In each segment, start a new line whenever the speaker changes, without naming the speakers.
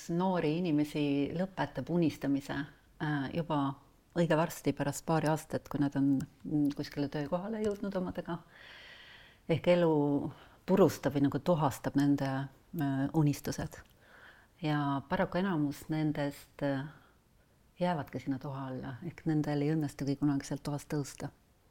noori inimesi lõpetab unistamise juba õige varsti pärast paari aastat, kui nad on kuskile töökohale jõudnud omadega. Ehk elu purustab või nagu tuhastab nende unistused. Ja paraku enamus nendest jäävadki sinna tuha alla, ehk nendel ei õnnestugi kunagi sealt tuhast tõusta.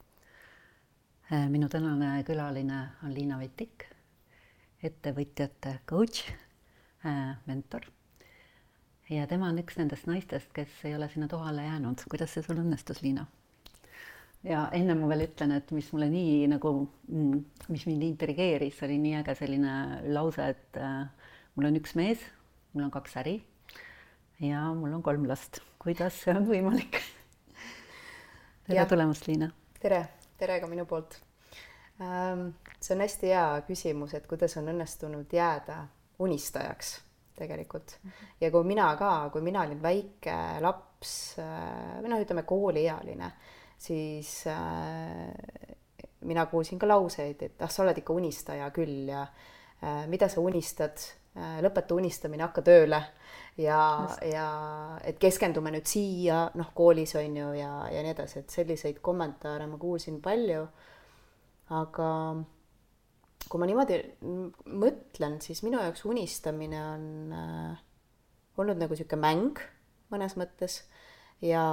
Minu tänane külaline on Liina Vetik, ettevõtjate coach, mentor. Ja tema on üks nendest naistest, kes ei ole sinna tuhale jäänud. Kuidas see sul õnnestus, Liina? Ja enne ma veel ütlen, et mis mulle nii nagu, mis mind intrigeeris, oli nii äge selline lause, et mul on üks mees, mul on 2 äri ja mul on 3 last. Kuidas see on võimalik? Tere tulemast, Liina.
Tere ka minu poolt. See on hästi hea küsimus, et kuidas on õnnestunud jääda unistajaks tegelikult. Ja kui mina olin väike laps, ütleme kooliealine, siis mina kuulsin ka lauseid, et sa oled ikka unistaja küll ja mida sa unistad, lõpeta unistamine, hakka tööle ja et keskendume nüüd siia, koolis on ju ja nii edasi, et selliseid kommentaare ma kuulsin palju. Aga kui ma niimoodi mõtlen, siis minu jaoks unistamine on olnud nagu siuke mäng mõnes mõttes ja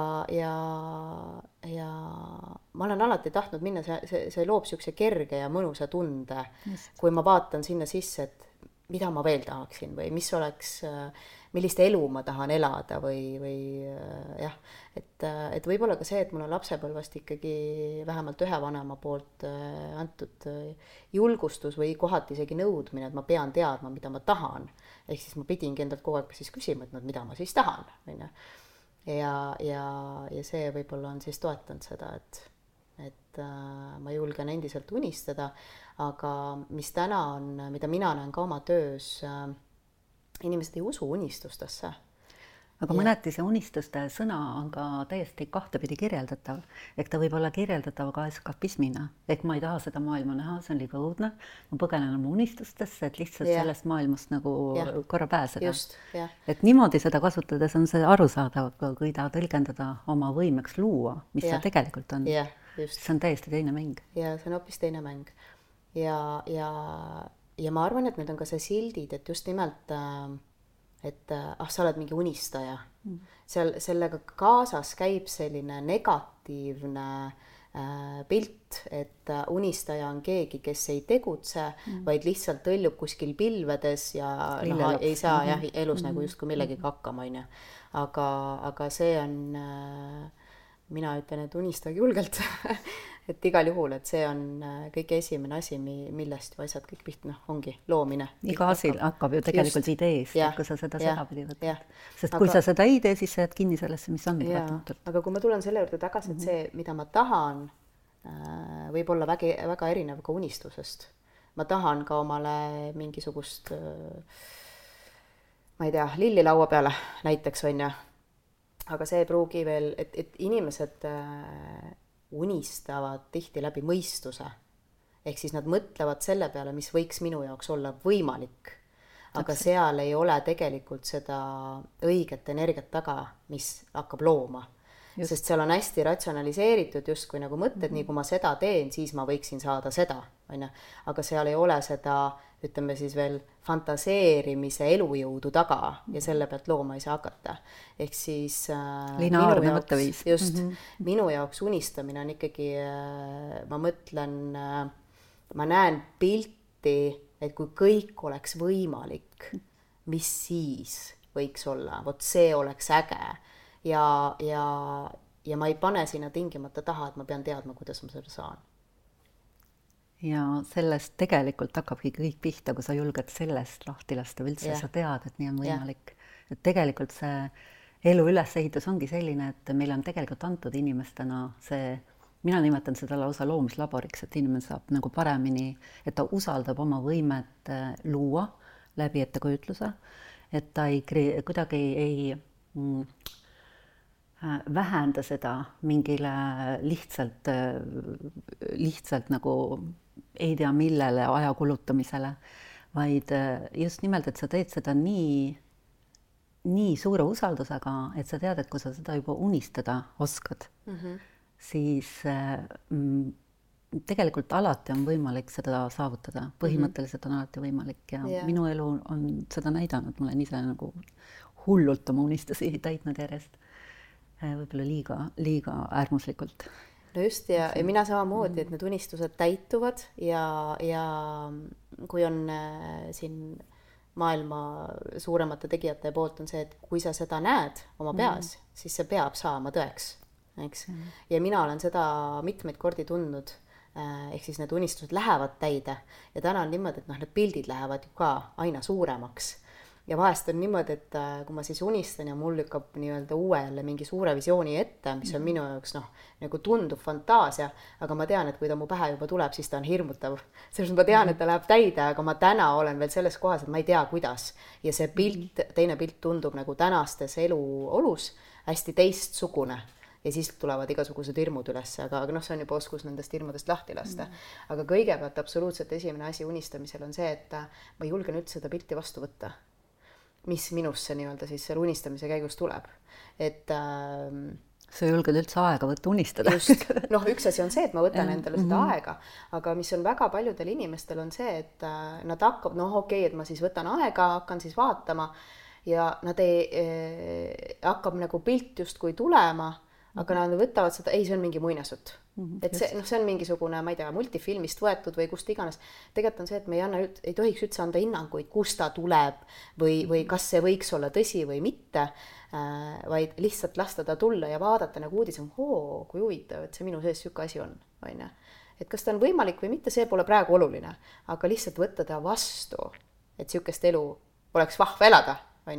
ma olen alati tahtnud minna, see loob siukse kerge ja mõnusa tunde, kui ma vaatan sinna sisse, et mida ma veel tahaksin või mis oleks, millist elu ma tahan elada või jah, et võib-olla ka see, et mul on lapsepõlvest ikkagi vähemalt ühe vanema poolt antud julgustus või kohati isegi nõudmine, et ma pean teadma, mida ma tahan. Ehk siis ma pidingi endalt kogu aeg siis küsima, et mida ma siis tahan. Ja see võib-olla on siis toetanud seda, et ma julgen endiselt unistada, aga mis täna on, mida mina näen ka oma töös, inimesed ei usu unistustesse.
Aga mõneti see unistuste sõna on ka täiesti kahtepidi kirjeldatav. Ehk ta võib olla kirjeldatav ka eskapismina. Ehk ma ei taha seda maailma näha, see on liiga õudne. Ma põgenen oma unistustesse, et lihtsalt sellest maailmast nagu korra pääseda.
Just,
et niimoodi seda kasutades on see arusaadav, kui ta tõlgendada oma võimeks luua, mis see tegelikult on. See on täiesti teine mäng.
Ja see on hoopis teine mäng. Ja ma arvan, et need on ka see sildid, et just nimelt et sa oled mingi unistaja. Sellega kaasas käib selline negatiivne pilt, et unistaja on keegi, kes ei tegutse, vaid lihtsalt tõllub kuskil pilvedes ja ei saa elus nagu justkui millegagi hakkama. Aga see on, mina ütlen, et unistage julgelt, et igal juhul, et see on kõige esimene asi, millest ju asjad kõik pihta, ongi loomine.
Iga asi hakkab ju tegelikult ideest, kui sa seda sedapidi võtad. Sest kui sa seda ei tee, siis sa jääd kinni sellesse, mis on.
Aga kui ma tulen selle juurde tagasi, et see, mida ma tahan, võib olla väga erinev ka unistusest. Ma tahan ka omale mingisugust, ma ei tea, lilli laua peale näiteks on ja. Aga see pruugi veel, et inimesed unistavad tihti läbi mõistuse. Ehk siis nad mõtlevad selle peale, mis võiks minu jaoks olla võimalik. Aga seal ei ole tegelikult seda õiget energiat taga, mis hakkab looma. Sest seal on hästi ratsionaliseeritud justkui nagu mõtted, nii kui ma seda teen, siis ma võiksin saada seda. Aga seal ei ole seda, ütleme siis veel fantaseerimise elujõudu taga ja selle pealt looma ei saa hakata. Ehk siis
lineaarne mõtteviis.
Just, minu jaoks unistamine on ikkagi, ma mõtlen, ma näen pilti, et kui kõik oleks võimalik, mis siis võiks olla, vot see oleks äge ja ma ei pane sinna tingimata taha, et ma pean teadma, kuidas ma seda saan.
Ja sellest tegelikult hakkabki kõik pihta, kui sa julged sellest lahti lasta üldse, sa tead, et nii on võimalik. Et tegelikult see elu ülesehitus ongi selline, et meil on tegelikult antud inimestena see, mina nimetan seda lausa loomislaboriks, et inimene saab nagu paremini, et ta usaldab oma võimet luua läbi ettekujutluse, et ta kuidagi ei vähenda seda mingile lihtsalt nagu ei tea millele aja kulutamisele, vaid just nimelt, et sa teed seda nii nii suure usaldusega, et sa tead, et kui sa seda juba unistada oskad, siis tegelikult alati on võimalik seda saavutada, põhimõtteliselt on alati võimalik ja minu elu on seda näidanud, ma olen ise nagu hullult oma unistusi täitnud järjest, võib-olla liiga äärmuslikult.
No just ja mina samamoodi, et need unistused täituvad ja kui on siin maailma suuremate tegijate poolt on see, et kui sa seda näed oma peas, siis see peab saama tõeks, eks? Ja mina olen seda mitmeid kordi tundnud, ehk siis need unistused lähevad täide ja täna on niimoodi, et need pildid lähevad ju ka aina suuremaks. Ja vahest on niimoodi, et kui ma siis unistan ja mul lükkab nii-öelda uuele mingi suure visiooni ette, mis on minu jaoks nagu tundub fantaasia, aga ma tean, et kui ta mu pähe juba tuleb, siis ta on hirmutav. Selles ma tean, et ta läheb täide, aga ma täna olen veel selles kohas, et ma ei tea, kuidas. Ja see pilt, teine pilt tundub nagu tänastes eluolus hästi teistsugune. Ja siis tulevad igasugused hirmud üles, aga see on juba oskus nendest hirmudest lahti lasta. Aga kõigepealt absoluutselt esimene asi unistamisel on see, et ma julgen üldse seda pilti vastu võtta. Mis minusse nii-öelda siis selle unistamise käigus tuleb. Et
sa julged üldse aega võtta unistada.
Just, üks asi on see, et ma võtan endale seda aega, aga mis on väga paljudel inimestel on see, et nad hakkab, et ma siis võtan aega, hakkan siis vaatama ja nad hakkab nagu pilt justkui tulema, aga nad võtavad seda, see on mingi muinasjutt. Et see on mingisugune, ma ei tea, multifilmist võetud või kust iganes. Tegelikult on see, et me ei tohiks üldse anda hinnanguid, kust ta tuleb või kas see võiks olla tõsi või mitte, vaid lihtsalt lasta ta tulla ja vaadata nagu uudis, kui huvitav, et see minu sees siuke asi on. Et kas ta on võimalik või mitte, see pole praegu oluline, aga lihtsalt võtta ta vastu, et siukest elu oleks vahva elada.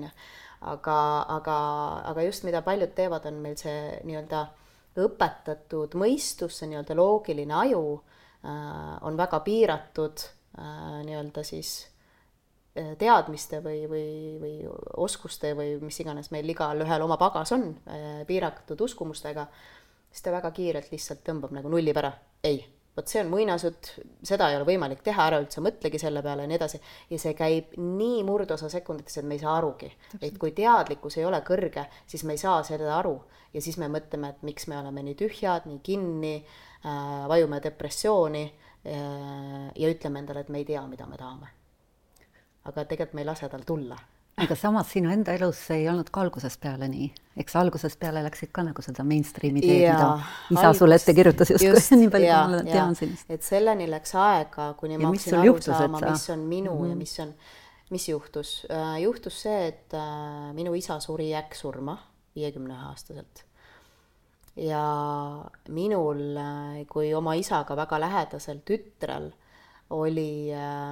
Aga just mida paljud teevad, on meil see nii-öelda õpetatud mõistus, see nii-öelda loogiline aju on väga piiratud nii-öelda siis teadmiste või oskuste või mis iganes meil igal ühel oma pagas on piiratud uskumustega, siis ta väga kiirelt lihtsalt tõmbab nagu nulli pära. Ei, vot see on muinasjutt, seda ei ole võimalik teha, ära üldse mõtlegi selle peale ja nii edasi. Ja see käib nii murdosa sekundites, et me ei saa arugi. Et kui teadlikkus ei ole kõrge, siis me ei saa seda aru. Ja siis me mõtleme, et miks me oleme nii tühjad, nii kinni, vajume depressiooni ja ütleme endale, et me ei tea, mida me tahame. Aga tegelikult me ei lase tal tulla.
Aga samas sinu enda elus ei olnud ka algusest peale nii. Eks algusest peale läksid ka nagu seda mainstreami teed, mida isa sulle ette kirjutas just nii palju, kui ma tean sinust.
Et selleni läks aega, kuni ma hakkasin aru saama, mis on minu ja mis juhtus. Juhtus see, et minu isa suri äkksurma 51-aastaselt. Ja minul, kui oma isaga väga lähedasel tütrel oli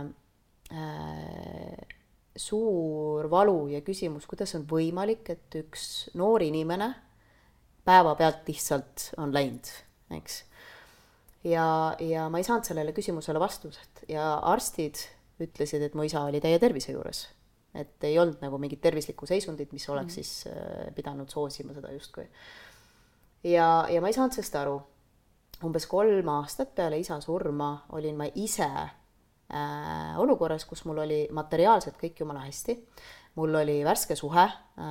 suur valu ja küsimus, kuidas on võimalik, et üks noor inimene päeva pealt lihtsalt on läinud, eks. Ja ma ei saanud sellele küsimusele vastused ja arstid ütlesid, et mu isa oli täie tervise juures. Et ei olnud nagu mingit tervislikku seisundit, mis oleks siis pidanud soosima seda justkui. Ja ma ei saanud sellest aru. Umbes 3 aastat peale isa surma olin ma ise olukorras, kus mul oli materiaalselt kõik jumala hästi. Mul oli värske suhe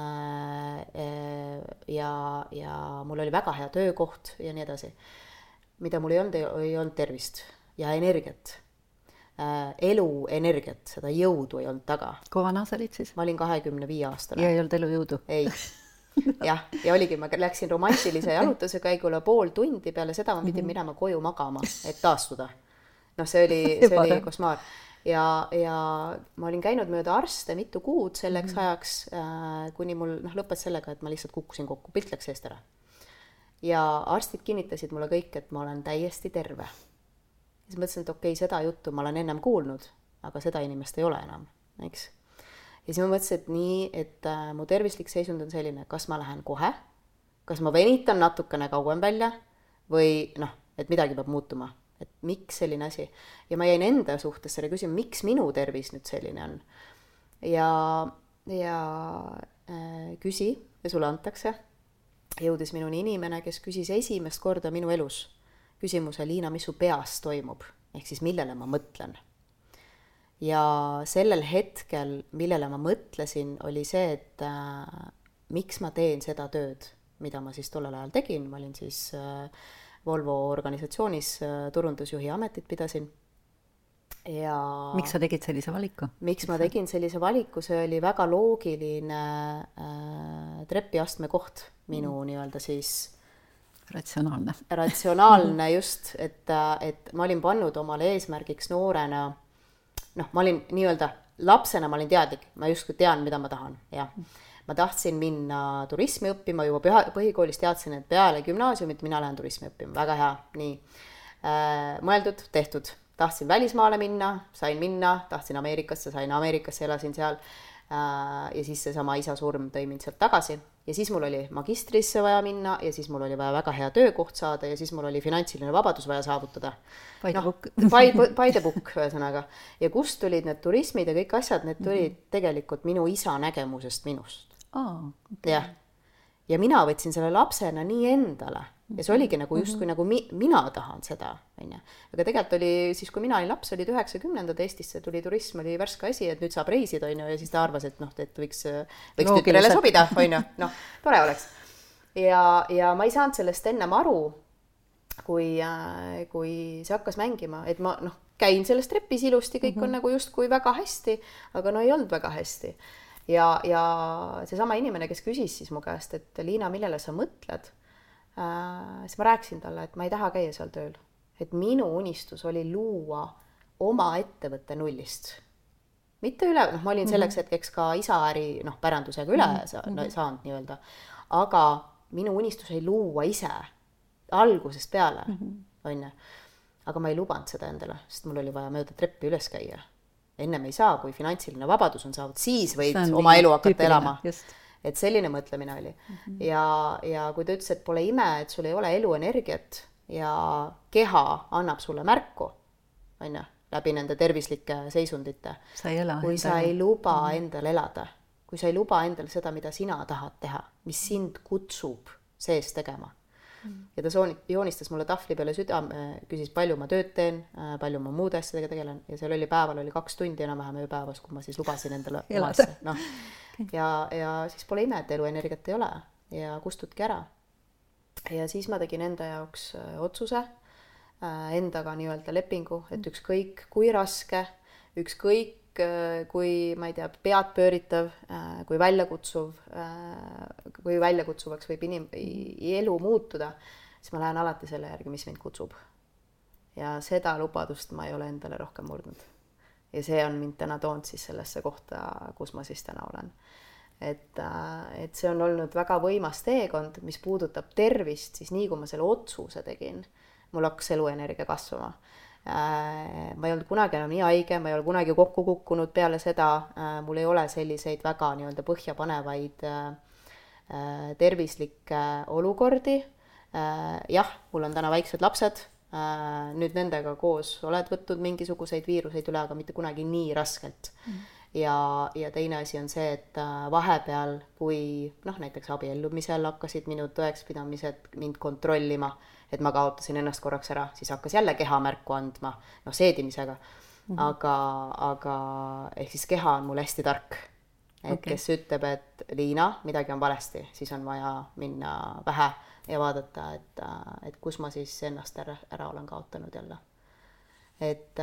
ja mul oli väga hea töökoht ja nii edasi. Mida mul ei olnud tervist ja energiat. Elu energiat, seda jõudu ei olnud taga.
Kui vana sa olid siis?
Ma olin 25-aastane.
Ja ei olnud elu jõudu?
Ei. Ja oligi, ma läksin romantilise jalutuse käigule 0,5 tundi, peale seda ma pidin minema koju magama, et taastuda. See oli košmaar. Ja ma olin käinud mööda arste mitu kuud selleks ajaks, kuni mul lõppes sellega, et ma lihtsalt kukkusin kokku, pilt läks eest ära. Ja arstid kinnitasid mulle kõik, et ma olen täiesti terve. Ja siis mõtlesin, et okei, seda juttu ma olen ennem kuulnud, aga seda inimest ei ole enam, eks. Ja siis ma mõtlesin, et nii, et mu tervislik seisund on selline, kas ma lähen kohe, kas ma venitan natukene kauem välja või et midagi peab muutuma, et miks selline asi. Ja ma jäin enda suhtes selle küsima, miks minu tervis nüüd selline on. Ja küsi ja sulle antakse. Jõudis minuni inimene, kes küsis esimest korda minu elus küsimuse, Liina, mis su peas toimub, ehk siis millele ma mõtlen. ja sellel hetkel, millele ma mõtlesin, oli see, et miks ma teen seda tööd, mida ma siis tollel ajal tegin, ma olin siis Volvo organisatsioonis turundusjuhi ametit pidasin. Ja
miks sa tegid sellise valiku?
Miks ma tegin sellise valiku, see oli väga loogiline trepiastme koht minu nii-öelda siis ratsionaalne just, et ma olin pannud omale eesmärgiks noorena, ma olin nii-öelda lapsena, ma olin teadlik, ma justkui tean, mida ma tahan, jah. Ma tahtsin minna turismi õppima, juba põhikoolis teadsin, et peale gümnaasiumit mina lähen turismi õppima, väga hea, nii. Mõeldud, tehtud, tahtsin välismaale minna, sain minna, tahtsin Ameerikasse, sain Ameerikasse, elasin seal ja siis seesama isa surm tõi mind sealt tagasi ja siis mul oli magistrisse vaja minna ja siis mul oli vaja väga hea töökoht saada ja siis mul oli finantsiline vabadus vaja saavutada.
By the book.
By the book, ühesõnaga. Ja kust tulid need turismid ja kõik asjad, need tulid tegelikult minu isa nägemusest minust.
Okay.
Jah. Ja mina võtsin selle lapsena nii endale ja see oligi nagu justkui nagu mina tahan seda, on ju. Aga tegelikult oli siis, kui mina olin laps, oli 90ndad Eestisse, tuli turism, oli värske asi, et nüüd saab reisida, on ju, ja siis ta arvas, et et võiks tütrele sobida, on ju, tore oleks. Ja ma ei saanud sellest ennem aru, kui see hakkas mängima, et ma käin selles trepis ilusti, kõik on nagu justkui väga hästi, aga ei olnud väga hästi. Ja seesama inimene, kes küsis siis mu käest, et Liina, millele sa mõtled, siis ma rääkisin talle, et ma ei taha käia seal tööl. Et minu unistus oli luua oma ettevõtte nullist. Mitte üle, ma olin selleks hetkeks ka isaäri pärandusega üle saanud nii-öelda, aga minu unistus oli luua ise algusest peale, on ju. Aga ma ei lubanud seda endale, sest mul oli vaja mööda treppi üles käia. Ennem ei saa, kui finantsiline vabadus on saavud, siis võid oma elu hakata elama. Just. Et selline mõtlemine oli. Ja kui ta ütles, et pole ime, et sul ei ole eluenergiat ja keha annab sulle märku, on ju, läbi nende tervislike seisundite. Kui sa ei luba endal elada, kui sa ei luba endal seda, mida sina tahad teha, mis sind kutsub sees tegema. Ja ta joonistas mulle tahvli peale südame, küsis, palju ma tööd teen, palju ma muude asjadega tegelen ja seal oli päeval 2 tundi enam-vähem ööpäevas, kui ma siis lubasin endale omasse. Ja siis pole ime, et eluenergiat ei ole ja kustutki ära. Ja siis ma tegin enda jaoks otsuse, endaga nii-öelda lepingu, et ükskõik kui raske, ükskõik kui, ma ei tea, pead pööritav, kui väljakutsuvaks võib elu muutuda, siis ma lähen alati selle järgi, mis mind kutsub. Ja seda lubadust ma ei ole endale rohkem murdnud. Ja see on mind täna toonud siis sellesse kohta, kus ma siis täna olen. Et see on olnud väga võimas teekond, mis puudutab tervist, siis nii kui ma selle otsuse tegin, mul hakkas eluenergia kasvama. Ma ei olnud kunagi enam nii haige, ma ei ole kunagi kokku kukkunud peale seda, mul ei ole selliseid väga nii-öelda põhjapanevaid tervislikke olukordi. Jah, mul on täna väiksed lapsed, nüüd nendega koos oled võtnud mingisuguseid viiruseid üle, aga mitte kunagi nii raskelt. Ja teine asi on see, et vahepeal, kui näiteks abiellumisel hakkasid minu tõekspidamised mind kontrollima, et ma kaotasin ennast korraks ära, siis hakkas jälle keha märku andma, seedimisega. Aga ehk siis keha on mul hästi tark. Et kes ütleb, et Liina, midagi on valesti, siis on vaja minna vähe ja vaadata, et kus ma siis ennast ära olen kaotanud jälle. Et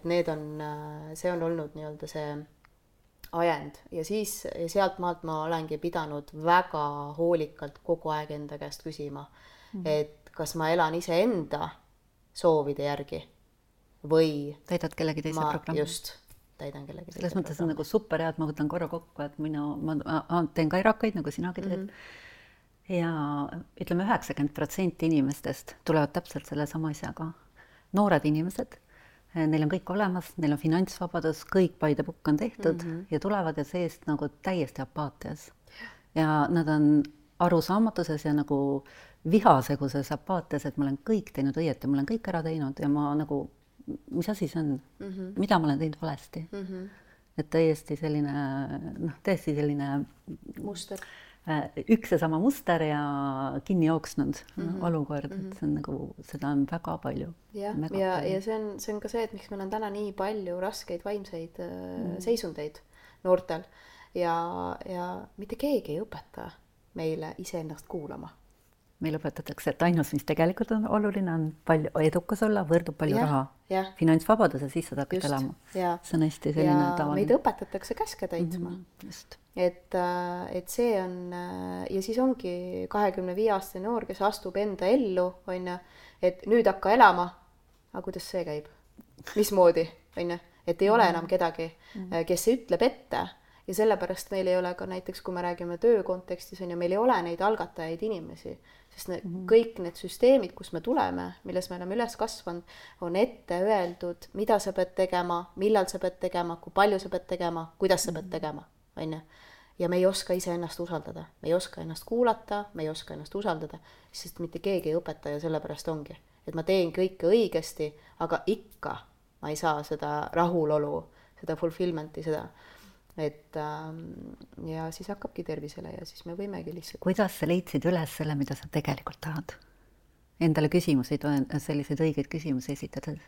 see on olnud nii-öelda see ajend ja siis sealt maalt ma olengi pidanud väga hoolikalt kogu aeg enda käest küsima, et kas ma elan ise enda soovide järgi või
täidad kellegi teise programmi.
Just, täidan kellegi teise
selles mõttes on nagu super hea, et ma võtan korra kokku, et ma teen ka erakaid, nagu sinagi teed. Ja ütleme 90% inimestest tulevad täpselt selle sama asjaga. Noored inimesed, neil on kõik olemas, neil on finantsvabadus, kõik by the book on tehtud ja tulevad ja seest nagu täiesti apaatias. Ja nad on arusaamatuses ja nagu vihaseguses apaatias, et ma olen kõik teinud õieti, ma olen kõik ära teinud ja ma nagu, mis asi see on? Mida ma olen teinud valesti? Et täiesti selline muster. üks ja sama muster ja kinni jooksnud olukord, et see on nagu, seda on väga palju.
Ja see on ka see, et miks meil on täna nii palju raskeid vaimseid seisundeid noortel ja mitte keegi ei õpeta meile iseennast kuulama.
Meil õpetatakse, et ainus, mis tegelikult on oluline, on palju edukas olla, võrdub palju raha. Finantsvabadus ja siis sa hakkad elama. See on hästi selline tavaline.
Meid õpetatakse käske täitma.
Just.
Et see on, ja siis ongi 25-aastane noor, kes astub enda ellu, on ju, et nüüd hakka elama, aga kuidas see käib? Mismoodi, on ju? Et ei ole enam kedagi, kes ütleb ette. Ja sellepärast meil ei ole ka näiteks, kui me räägime töö kontekstis, on ju, meil ei ole neid algatajaid inimesi, sest kõik need süsteemid, kus me tuleme, milles me oleme üles kasvanud, on ette öeldud, mida sa pead tegema, millal sa pead tegema, kui palju sa pead tegema, kuidas sa pead tegema, on ju. Ja me ei oska ise ennast usaldada, me ei oska ennast kuulata, me ei oska ennast usaldada, sest mitte keegi ei õpeta ja sellepärast ongi, et ma teen kõike õigesti, aga ikka ma ei saa seda rahulolu, seda fulfillmenti, seda. Et ja siis hakkabki tervisele ja siis me võimegi lihtsalt.
Kuidas sa leidsid üles selle, mida sa tegelikult tahad? Endale küsimusi, selliseid õigeid küsimusi esitades?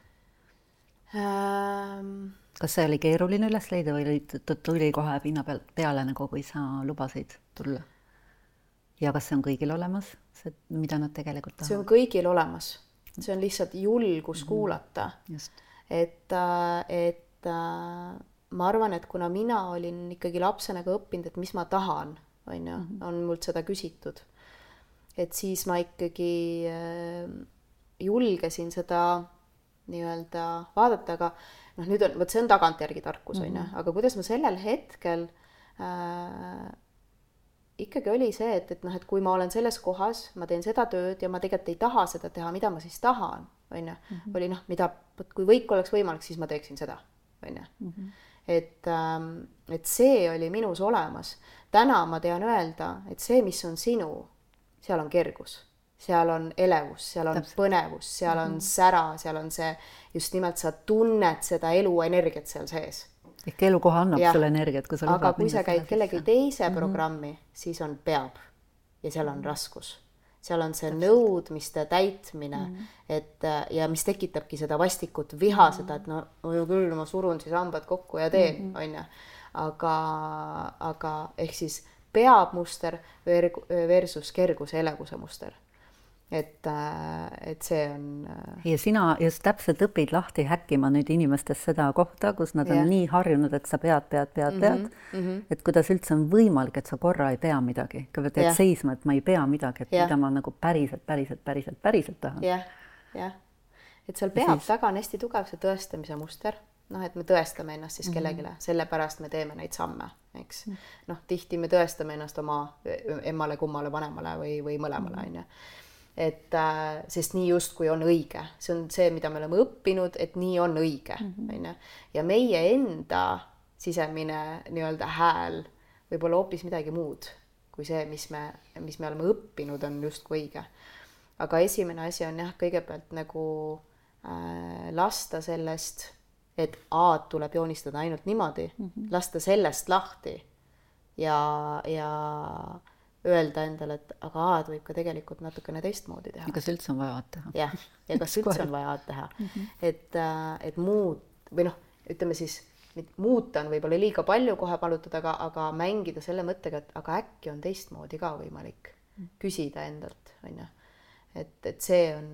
Kas see oli keeruline üles leida või tuli kohe pinna peale, nagu kui sa lubasid tulla? Ja kas see on kõigil olemas, mida nad tegelikult tahavad?
See on kõigil olemas. See on lihtsalt julgus kuulata.
Just.
Et ma arvan, et kuna mina olin ikkagi lapsena ka õppinud, et mis ma tahan, on mult seda küsitud. Et siis ma ikkagi julgesin seda nii-öelda vaadata, aga nüüd on, see on tagantjärgi tarkus, aga kuidas ma sellel hetkel ikkagi oli see, et kui ma olen selles kohas, ma teen seda tööd ja ma tegelikult ei taha seda teha, mida ma siis tahan, oli kui võik oleks võimalik, siis ma teeksin seda, et see oli minus olemas. Täna ma tean öelda, et see, mis on sinu, seal on kergus, seal on elevus, seal on põnevus, seal on sära, seal on see, just nimelt sa tunned seda elu energiat seal sees.
Ehk elukoha annab sulle energiat, kui sa
aga kui sa käid kellegi teise programmi, siis on peab ja seal on raskus. Seal on see nõudmiste täitmine, et, ja mis tekitabki seda vastikut viha, seda, et küll ma surun siis hambad kokku ja teen, on ju. Aga ehk siis peab muster versus kerguse elevuse muster. Et see on...
Ja sina just täpselt õpid lahti häkkima nüüd inimestes seda kohta, kus nad on nii harjunud, et sa pead. Et kuidas üldse on võimalik, et sa korra ei pea midagi. Kui teed seisma, et ma ei pea midagi, et mida ma nagu päriselt tahan.
Jah. Et seal peab taga on hästi tugev see tõestamise muster. Et me tõestame ennast siis kellegile. Sellepärast me teeme neid samme. Eks? Tihti me tõestame ennast oma emmale, kummale, vanemale või mõlemale. Et, sest nii just kui on õige. See on see, mida me oleme õppinud, et nii on õige. Ja meie enda sisemine nii-öelda hääl võib olla hoopis midagi muud kui see, mis me oleme õppinud, on just kui õige. Aga esimene asi on kõigepealt nagu lasta sellest, et A-d tuleb joonistada ainult niimoodi, lasta sellest lahti ja öelda endale, et aga A-d võib ka tegelikult natukene teistmoodi teha.
Ja kas üldse on vaja A-d teha?
Ja kas üldse on vaja A-d teha. Et muud, või ütleme siis, muuta on võib-olla liiga palju kohe palutada, aga mängida selle mõttega, et aga äkki on teistmoodi ka võimalik küsida endalt. Et see on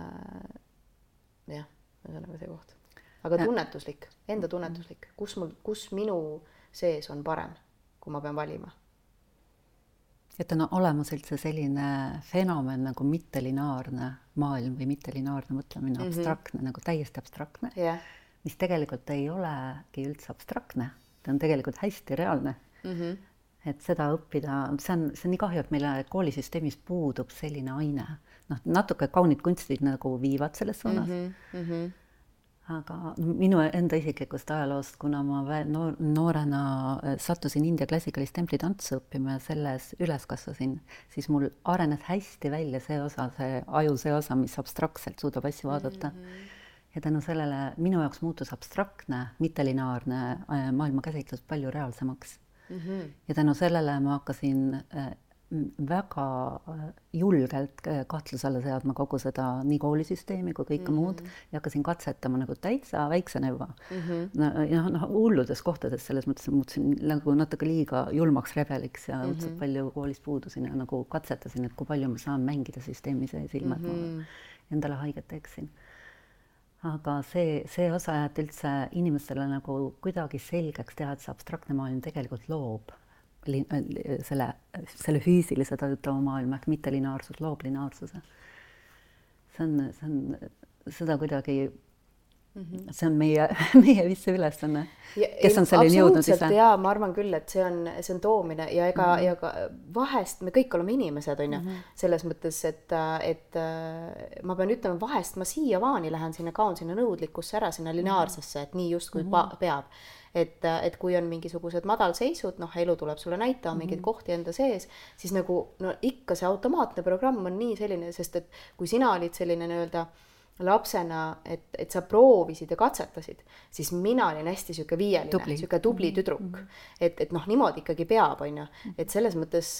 see koht. Aga tunnetuslik, enda tunnetuslik. Kus minu sees on parem, kui ma pean valima?
Et on olemas üldse selline fenomen nagu mittelineaarne maailm või mittelineaarne mõtlemine, abstraktne, nagu täiesti abstraktne, mis tegelikult ei olegi üldse abstraktne. Ta on tegelikult hästi reaalne. Et seda õppida, see on nii kahju, et meile koolisüsteemis puudub selline aine. Natuke kaunid kunstid nagu viivad selles suunas. Aga minu enda isiklikust ajaloost, kuna ma noorena sattusin India klassikalist templitantsu õppima ja selles üles kasvasin, siis mul arenes hästi välja see osa, see aju, see osa, mis abstraktselt suudab asju vaadata. Ja tänu sellele minu jaoks muutus abstraktne, mittelineaarne maailmakäsitlus palju reaalsemaks. Ja tänu sellele ma hakkasin väga julgelt kahtluse alla seadma kogu seda nii koolisüsteemi kui kõike muud ja hakkasin katsetama nagu täitsa väiksena juba. Hulludes kohtades selles mõttes muutusin nagu natuke liiga julmaks rebeliks ja õudselt palju koolist puudusin ja nagu katsetasin, et kui palju ma saan mängida süsteemi sees ilma, et ma endale haiget teeksin. Aga see osa, et üldse inimestele nagu kuidagi selgeks teha, et see abstraktne maailm tegelikult loob selle füüsilise tajutava maailma ehk mittelineaarsus loob lineaarsuse. See on seda kuidagi, see on meie vist see ülesanne, kes on selleni jõudnud ise.
Jaa, ma arvan küll, et see on toomine ja ega vahest me kõik oleme inimesed, on ju, selles mõttes, et ma pean ütlema, vahest ma siiamaani lähen sinna, kaon sinna nõudlikkusse ära, sinna lineaarsesse, et nii just kui peab. Et kui on mingisugused madalseisud, elu tuleb sulle näitama mingeid kohti enda sees, siis nagu ikka see automaatne programm on nii selline, sest et kui sina olid selline nii-öelda lapsena, et sa proovisid ja katsetasid, siis mina olin hästi siuke viieline, siuke tubli tüdruk. Et niimoodi ikkagi peab, on ju. Et selles mõttes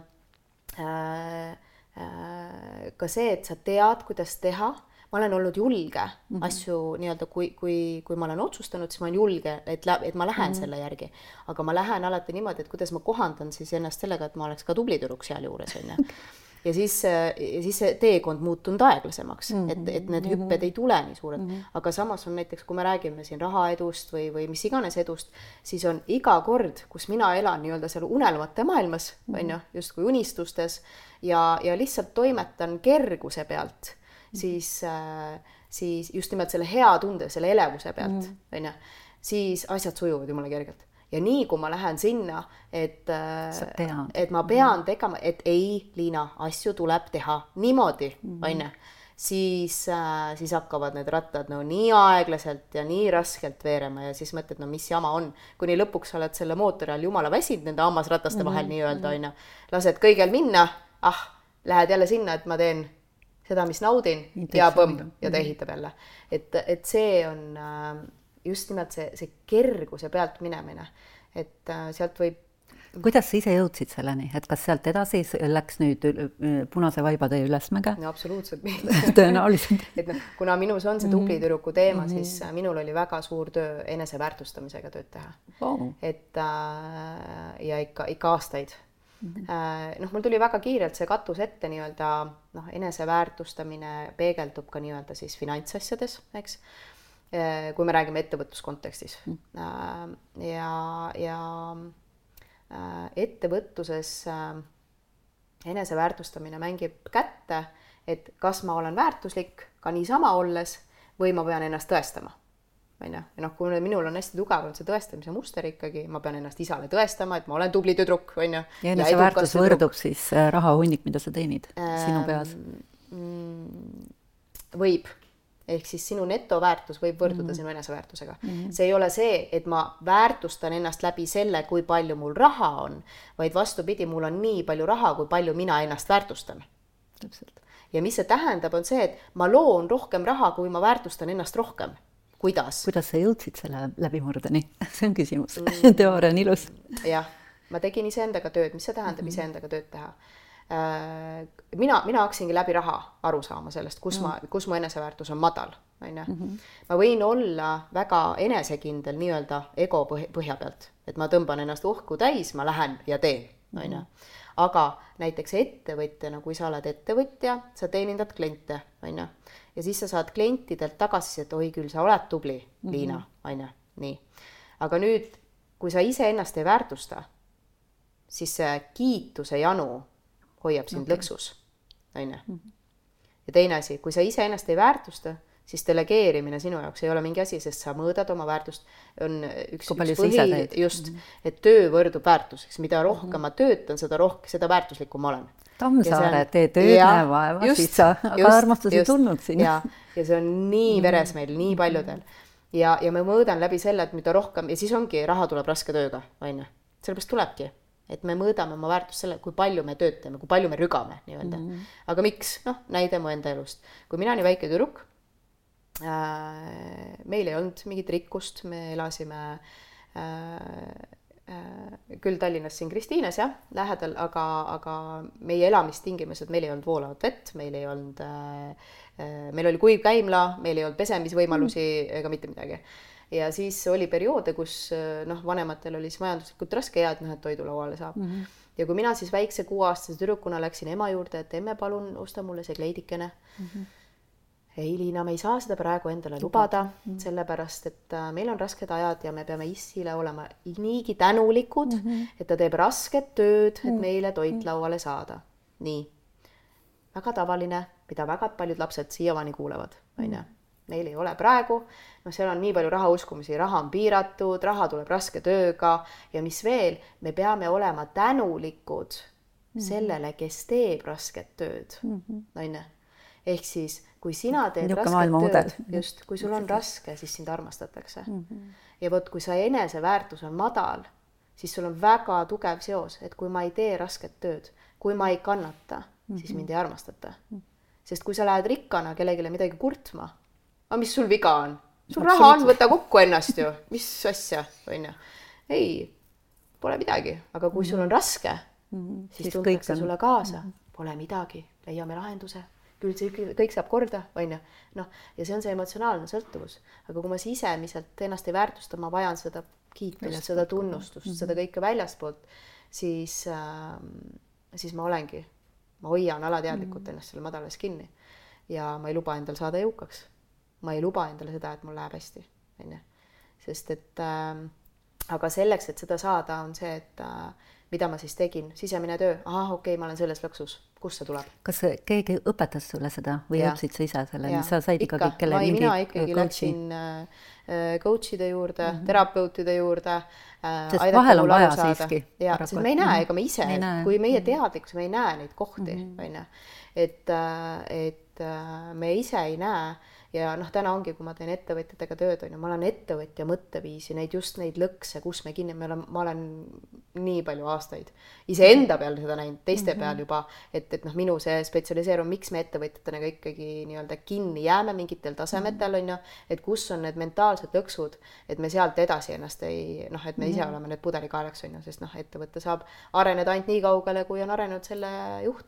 ka see, et sa tead, kuidas teha, ma olen olnud julge asju nii-öelda, kui ma olen otsustanud, siis ma olen julge, et ma lähen selle järgi. Aga ma lähen alati niimoodi, et kuidas ma kohandan siis ennast sellega, et ma oleks ka tubli tüdruk seal juures. Ja siis see teekond muutunud aeglasemaks, et need hüpped ei tule nii suured. Aga samas on näiteks, kui me räägime siin rahaedust või mis iganes edust, siis on iga kord, kus mina elan nii-öelda seal unelmate maailmas, just kui unistustes ja lihtsalt toimetan kerguse pealt, siis just nimelt selle hea tunde, selle elevuse pealt, siis asjad sujuvad jumala kergelt. Ja nii, kui ma lähen sinna, et ma pean tegema, et ei, Liina, asju tuleb teha niimoodi, siis hakkavad need rattad nii aeglaselt ja nii raskelt veerema ja siis mõtled, mis jama on. Kuni lõpuks oled selle mootori all jumala väsinud nende hammasrataste vahel nii-öelda, lased kõigel minna, lähed jälle sinna, et ma teen seda, mis naudin ja põmm ja ta ehitab jälle. Et see on just nimelt see kerguse pealt minemine, et sealt võib...
Kuidas sa ise jõudsid selleni? Et kas sealt edasi läks nüüd punase vaibade ülesmäge?
No absoluutselt mitte.
Tõenäoliselt.
Et kuna minus on see tubli tüdruku teema, siis minul oli väga suur töö eneseväärtustamisega tööd teha. Et ja ikka aastaid. Mul tuli väga kiirelt see katus ette nii-öelda eneseväärtustamine peegeldub ka nii-öelda siis finantsasjades, eks? Kui me räägime ettevõtluskontekstis. Ja ettevõtluses eneseväärtustamine mängib kätte, et kas ma olen väärtuslik ka niisama olles või ma pean ennast tõestama. Ja kui minul on hästi tugevalt see tõestamise muster ikkagi, ma pean ennast isale tõestama, et ma olen tubli tüdruk. Ja
see väärtus võrdub siis rahahunnik, mida sa teenid sinu peas?
Võib. Ehk siis sinu netoväärtus võib võrduda sinu eneseväärtusega. See ei ole see, et ma väärtustan ennast läbi selle, kui palju mul raha on, vaid vastupidi, mul on nii palju raha, kui palju mina ennast väärtustan.
Täpselt.
Ja mis see tähendab, on see, et ma loon rohkem raha, kui ma väärtustan ennast rohkem. Kuidas
sa jõudsid selle läbimurdeni? See on küsimus. Teooria on ilus.
Jah, ma tegin iseendaga tööd. Mis see tähendab iseendaga tööd teha? Mina hakkasingi läbi raha aru saama sellest, kus mu eneseväärtus on madal. Ma võin olla väga enesekindel nii-öelda ego põhja pealt, et ma tõmban ennast uhku täis, ma lähen ja teen. Aga näiteks ettevõtjana, kui sa oled ettevõtja, sa teenindad kliente, ja siis sa saad klientidelt tagasi, et oi küll, sa oled tubli, Liina, nii. Aga nüüd, kui sa ise ennast ei väärtusta, siis see kiituse janu hoiab sind lõksus. Ja teine asi, kui sa ise ennast ei väärtusta, siis delegeerimine sinu jaoks ei ole mingi asi, sest sa mõõdad oma väärtust. On üks just, et töö võrdub väärtuseks. Mida rohkem ma töötan, seda väärtuslikum ma olen.
Tammsaare, tee tööd näevaeva, siis sa armastus ei tulnud siin.
Ja see on nii veres meil, nii paljudel. Ja ma mõõdan läbi selle, et mida rohkem, ja siis ongi, raha tuleb raske tööga. Sellepärast tulebki. Et me mõõdame oma väärtust selle, kui palju me töötame, kui palju me rügame. Nii-öelda. Aga miks? Näide mu enda elust. Kui mina nii väike tüdruk, meil ei olnud mingit rikkust, me elasime küll Tallinnas siin Kristiines jah, lähedal, aga meie elamistingimused, meil ei olnud voolavat vett, meil ei olnud, meil oli kuiv käimla, meil ei olnud pesemisvõimalusi ega mitte midagi. Ja siis oli perioode, kus vanematel oli siis majanduslikult raske ja et toidulauale saab. Ja kui mina siis väikse 6-aastase tüdrukuna läksin ema juurde, et emme, palun osta mulle see kleidikene. Ei, Liina, me ei saa seda praegu endale lubada, sellepärast, et meil on rasked ajad ja me peame issile olema niigi tänulikud, et ta teeb rasket tööd, et meile toit lauale saada. Nii. Väga tavaline, mida väga paljud lapsed siiamaani kuulevad. Meil ei ole praegu, seal on nii palju raha uskumisi, raha on piiratud, raha tuleb raske tööga ja mis veel, me peame olema tänulikud sellele, kes teeb rasket tööd. Ehk siis, kui sina teed rasket tööd, just, kui sul on raske, siis sind armastatakse. Ja võt, kui sa eneseväärtus on madal, siis sul on väga tugev seos, et kui ma ei tee rasket tööd, kui ma ei kannata, siis mind ei armastata. Sest kui sa lähed rikkana kellegile midagi kurtma, aga mis sul viga on? Sul raha on, võta kokku ennast ju. Mis asja? Ei, pole midagi. Aga kui sul on raske, siis tuntakse sulle kaasa. Pole midagi, leiame lahenduse. Küll see kõik saab korda. Ja see on see emotsionaalne sõltuvus. Aga kui ma sisemiselt ennast ei väärtusta, ma vajan seda kiitust, seda tunnustust, seda kõike väljaspoolt, siis ma olengi. Ma hoian alateadlikult ennast selle madalas kinni. Ja ma ei luba endal saada jõukaks. Ma ei luba endale seda, et mul läheb hästi. Sest et, aga selleks, et seda saada, on see, et mida ma siis tegin, sisemine töö, okei, ma olen selles lõksus, kust see tuleb?
Kas keegi õpetas sulle seda või õppisid sa ise selle, mis sa said ikkagi kelle mingi
mina ikkagi läksin coachide juurde, terapeutide juurde,
sest vahel on vaja siiski.
Ja, sest me ei näe, ega me ise, kui meie teadlikkus, me ei näe neid kohti, et me ise ei näe. Ja täna ongi, kui ma teen ettevõtjatega tööd, ma olen ettevõtja mõtteviisi, just neid lõkse, kus me kinni, ma olen nii palju aastaid ise enda peal seda näinud, teiste peal juba, et minu see spetsialiseerub, miks me ettevõtjatena ikkagi nii-öelda kinni jääme mingitel tasemetel, et kus on need mentaalsed lõksud, et me sealt edasi ennast ei, et me ise oleme need pudelikaelaks, sest ettevõtte saab areneda ainult nii kaugele, kui on arenenud selle juht,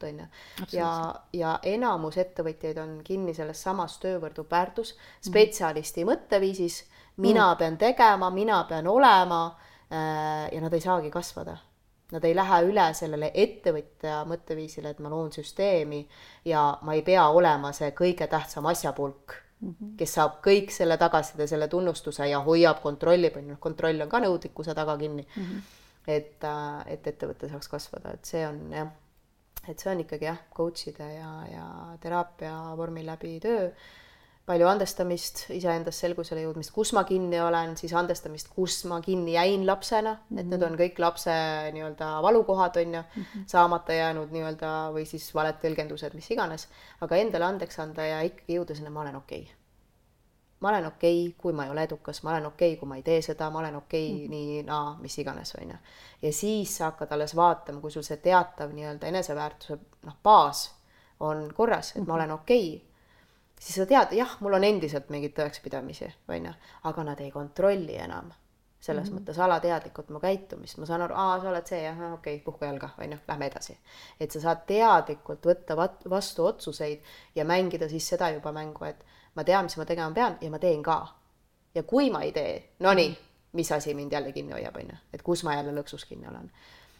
ja enamus ettevõtjaid on kinni selles samas töövõrdu väärtus, spetsialisti mõtteviisis, mina pean tegema, mina pean olema ja nad ei saagi kasvada. Nad ei lähe üle sellele ettevõtja mõtteviisile, et ma loon süsteemi ja ma ei pea olema see kõige tähtsam asjapulk, kes saab kõik selle tagaside, selle tunnustuse ja hoiab kontrolli, kontroll on ka nõudlikkuse taga kinni, et ettevõte saaks kasvada, et see on jah. Et see on ikkagi coachide ja teraapia vormi läbi töö, palju andestamist, iseendast selgusele jõudmist, kus ma kinni olen, siis andestamist, kus ma kinni jäin lapsena, et need on kõik lapse nii-öelda valukohad, saamata jäänud nii-öelda või siis valed tõlgendused, mis iganes, aga endale andeks anda ja ikkagi jõuda sinna, ma olen okei. Ma olen okei, kui ma ei ole edukas, ma olen okei, kui ma ei tee seda, ma olen okei, nii, mis iganes. Ja siis sa hakkad alles vaatama, kui sul see teatav nii-öelda eneseväärtuse baas on korras, et ma olen okei, siis sa tead, jah, mul on endiselt mingid tõekspidamisi, aga nad ei kontrolli enam. Selles mõttes alateadlikult mu käitumist. Ma saan aru, sa oled see, okei, puhku jalga, lähme edasi. Et sa saad teadlikult võtta vastu otsuseid ja mängida siis seda juba mängu, et ma tean, mis ma tegema pean ja ma teen ka. Ja kui ma ei tee, no nii, mis asi mind jälle kinni hoiab, et kus ma jälle lõksus kinni olen.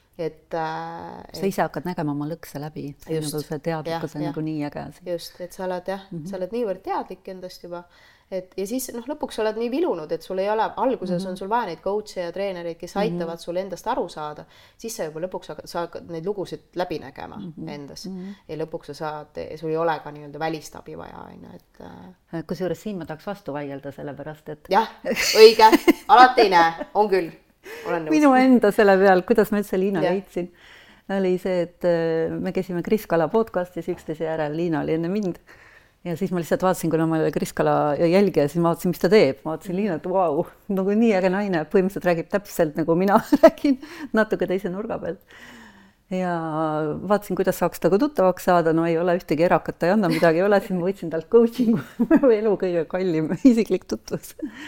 Sa ise hakkad nägema oma lõkse läbi, nagu see teadlikkus on nagu nii äge.
Just, et sa oled sa oled niivõrd teadlik endast juba, ja siis lõpuks oled nii vilunud, et sul ei ole, alguses on sul vaja neid coach'e ja treenereid, kes aitavad sul endast aru saada, siis sa juba lõpuks saad neid lugusid läbi nägema endas ja lõpuks sa saad, sul ei ole ka nii-öelda välistabi vaja.
Kusjuures siin ma tahaks vastu vaielda sellepärast, et
jah, õige, alati ei näe, on küll.
Minu enda selle peal, kuidas ma üldse Liina leidsin, oli see, et me käisime Kris Kala podcastis üksteise järel, Liina oli enne mind ja siis ma lihtsalt vaatasin, kuna ma oli Kris Kala jälgija, siis ma vaatasin, mis ta teeb. Ma vaatasin Liina, et vau, nagu nii äge naine, põhimõtteliselt räägib täpselt nagu mina räägin natuke teise nurga pealt. Ja vaatasin, kuidas saaks taga tuttavaks saada, no ei ole ühtegi erakat, ta ei anna midagi ei ole, siis ma võtsin talt coachingu, elu kõige kallim isiklik tutvus.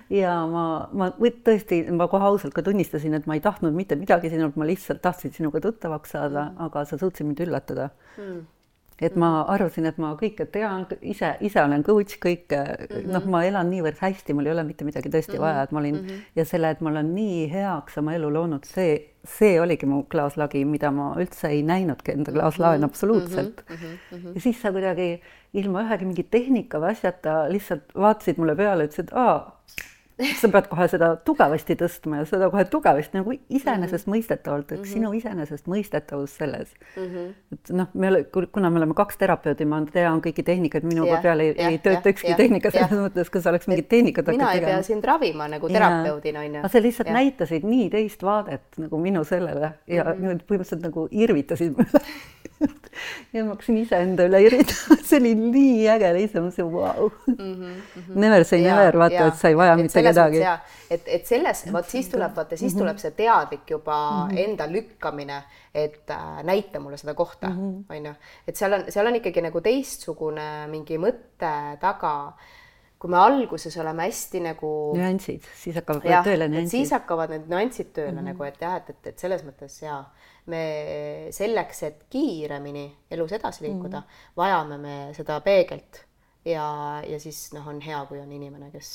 ja ma tõesti, ma kohe ausalt ka tunnistasin, et ma ei tahtnud mitte midagi sinult, ma lihtsalt tahtsin sinuga tuttavaks saada, aga sa suutsid mind üllatada. Et ma arvasin, et ma kõike tean, ise olen coach, kõike, noh, ma elan niivõrd hästi, mul ei ole mitte midagi tõesti vaja, et ma olin ja selle, et ma olen nii heaks oma elu loonud, see oligi mu klaaslagi, mida ma üldse ei näinudki enda klaaslaen absoluutselt. Ja siis sa kuidagi ilma ühegi mingi tehnika või asjata lihtsalt vaatasid mulle peale, ütlesid, sa pead kohe seda tugevasti tõstma ja seda kohe tugevasti nagu iseenesestmõistetavalt, et sinu iseenesestmõistetavus selles. Et noh, kuna me oleme 2 terapeuti, ma tean kõiki tehnikaid, minuga peale ei tööta ükski tehnika selles mõttes, kas oleks mingid tehnikad.
Mina ei pea sind ravima nagu terapeudina, on ju.
Aga sa lihtsalt näitasid nii teist vaadet nagu minu sellele ja põhimõtteliselt nagu irvitasid mulle. Ja ma hakkasin ise enda üle irvitama, see oli nii äge, lihtsalt see wow. Never say never, vaata, et sa ei vaja mitte kedagi.
Et selles, siis tuleb see teadlik juba enda lükkamine, et näita mulle seda kohta, on ju. Et seal on ikkagi nagu teistsugune mingi mõtte taga. Kui me alguses oleme hästi nagu
nüansid, siis hakkavad tööle nüansid.
Siis hakkavad need nüansid tööle nagu, et jah, et selles mõttes me selleks, et kiiremini elus edasi liikuda, vajame me seda peegelt ja siis on hea, kui on inimene, kes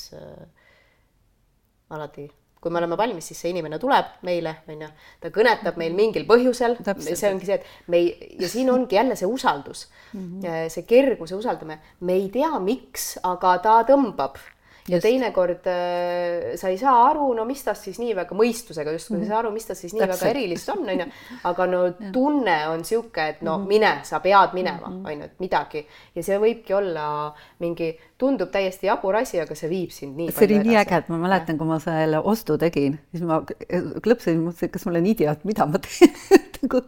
alati, kui me oleme valmis, siis see inimene tuleb meile, on ju, ta kõnetab meil mingil põhjusel, see ongi see, et ja siin ongi jälle see usaldus, see kerguse usaldamine, me ei tea miks, aga ta tõmbab. Ja teinekord sa ei saa aru, no mis tas siis nii väga mõistusega, just kui sa ei saa aru, mis tas siis nii väga erilist on, aga no tunne on siuke, et no mine, sa pead minema, on ju, et midagi. Ja see võibki olla mingi, tundub täiesti jabur asi, aga see viib sind nii palju edasi.
See oli nii äge, et ma mäletan, kui ma selle ostu tegin, siis ma klõpsin, mõtlesin, kas ma olen idioot, mida ma teen.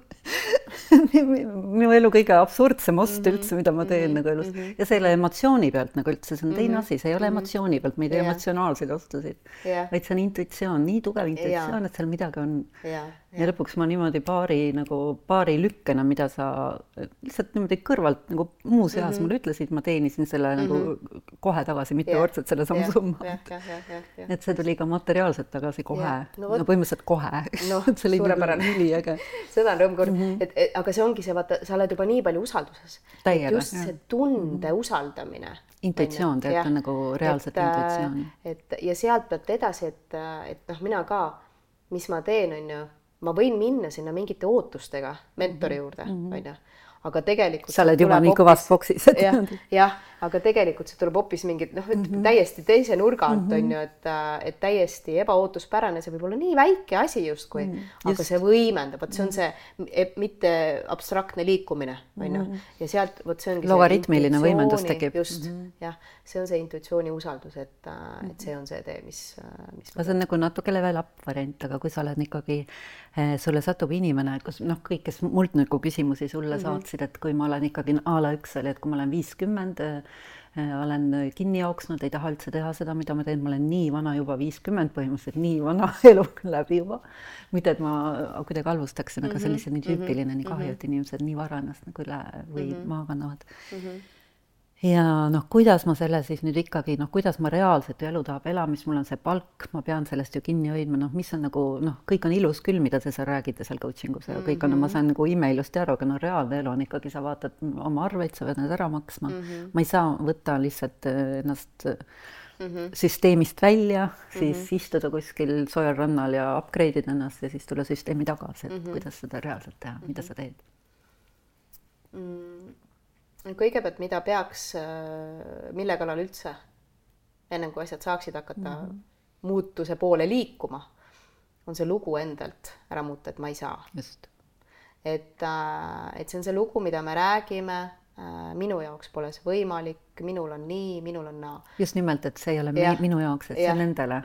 Minu elu kõige absurdsem ost üldse, mida ma teen nagu elus. Ja selle emotsiooni pealt nagu üldse, see on teine asi, see ei ole emotsiooni pealt, me ei tee emotsionaalseid ostusid, vaid see on intuitsioon, nii tugev intuitsioon, et seal midagi on. Ja lõpuks ma niimoodi paari lükkena, mida sa lihtsalt niimoodi kõrvalt nagu muus eas mulle ütlesid, ma teenisin selle nagu kohe tagasi mitmekordselt selle samu summa. Et see tuli ka materiaalselt tagasi kohe, no põhimõtteliselt kohe. See oli nii äge.
Seda on rõõmkord, aga see ongi see, vaata, sa oled juba nii palju usalduses. Just see tunde usaldamine.
Intuitsioon, tead on nagu reaalset intuitsiooni.
Ja sealt pealt edasi, et noh, mina ka, mis ma teen, on ju, ma võin minna sinna mingite ootustega mentori juurde, on ju. Aga tegelikult
sa oled juba nii kõvas boksis.
Jah, aga tegelikult see tuleb hoopis mingid, täiesti teise nurga alt, on ju, et täiesti ebaootuspärane, see võib olla nii väike asi justkui, aga see võimendab, see on see mitte abstraktne liikumine, on ju. Ja sealt, see ongi
logaritmiline võimendus tekib.
Just, jah, see on see intuitsiooni usaldus, et see on see tee, mis
see on nagu natuke level up variant, aga kui sa oled ikkagi, sulle satub inimene, kõik, kes mult nagu küsimusi sulle saatsid, et kui ma olen ikkagi ala üks oli, et kui ma olen 50, olen kinni jooksnud, ei taha üldse teha seda, mida ma teen, ma olen nii vana juba 50 põhimõtteliselt, nii vana elu läbi juba. Mitte, et ma kuidagi halvustaksin, aga see on lihtsalt nii tüüpiline, nii kahju, et inimesed nii vara ennast nagu üle või maa kannavad. Ja kuidas ma selle siis nüüd ikkagi, kuidas ma reaalselt elu tahab elama, mis mul on see palk, ma pean sellest ju kinni hoidma, mis on nagu, kõik on ilus küll, mida te seal räägite seal coachingus ja kõik on, ma saan nagu imeilusti aru, aga reaalne elu on ikkagi, sa vaatad oma arveid, sa pead need ära maksma. Ma ei saa võtta lihtsalt ennast süsteemist välja, siis istuda kuskil soojal rannal ja upgrade'ida ennast ja siis tulla süsteemi tagasi, et kuidas seda reaalselt teha, mida sa teed?
Kõigepealt, mida peaks, mille kallal üldse, enne kui asjad saaksid hakata muutuse poole liikuma, on see lugu endalt ära muuta, et ma ei saa.
Just.
Et see on see lugu, mida me räägime, minu jaoks pole see võimalik, minul on nii, minul on naa.
Just nimelt, et see ei ole minu jaoks, et see on nendele.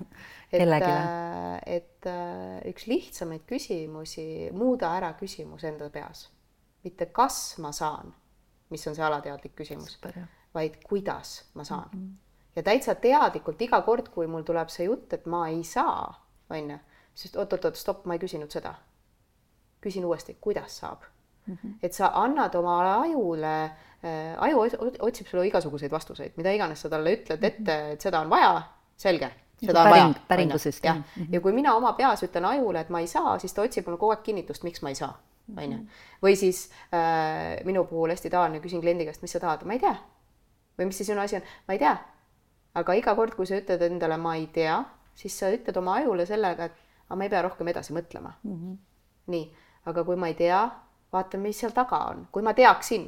Et üks lihtsamaid küsimusi, muuda ära küsimus enda peas. Mitte kas ma saan, mis on see alateadlik küsimus, vaid kuidas ma saan. Ja täitsa teadlikult iga kord, kui mul tuleb see jutt, et ma ei saa, on ju, sest stopp, ma ei küsinud seda. Küsin uuesti, kuidas saab. Et sa annad oma ajule, aju otsib sulle igasuguseid vastuseid, mida iganes sa talle ütled ette, et seda on vaja, selge, seda on vaja.
Päringusüsteem.
Ja kui mina oma peas ütlen ajule, et ma ei saa, siis ta otsib mul kogu aeg kinnitust, miks ma ei saa. Või siis minu puhul hästi tavaline, küsin kliendi käest, mis sa tahad, ma ei tea. Või mis see sinu asi on, ma ei tea. Aga iga kord, kui sa ütled endale, ma ei tea, siis sa ütled oma ajule sellega, et ma ei pea rohkem edasi mõtlema. Nii, aga kui ma ei tea, vaatan, mis seal taga on, kui ma teaksin,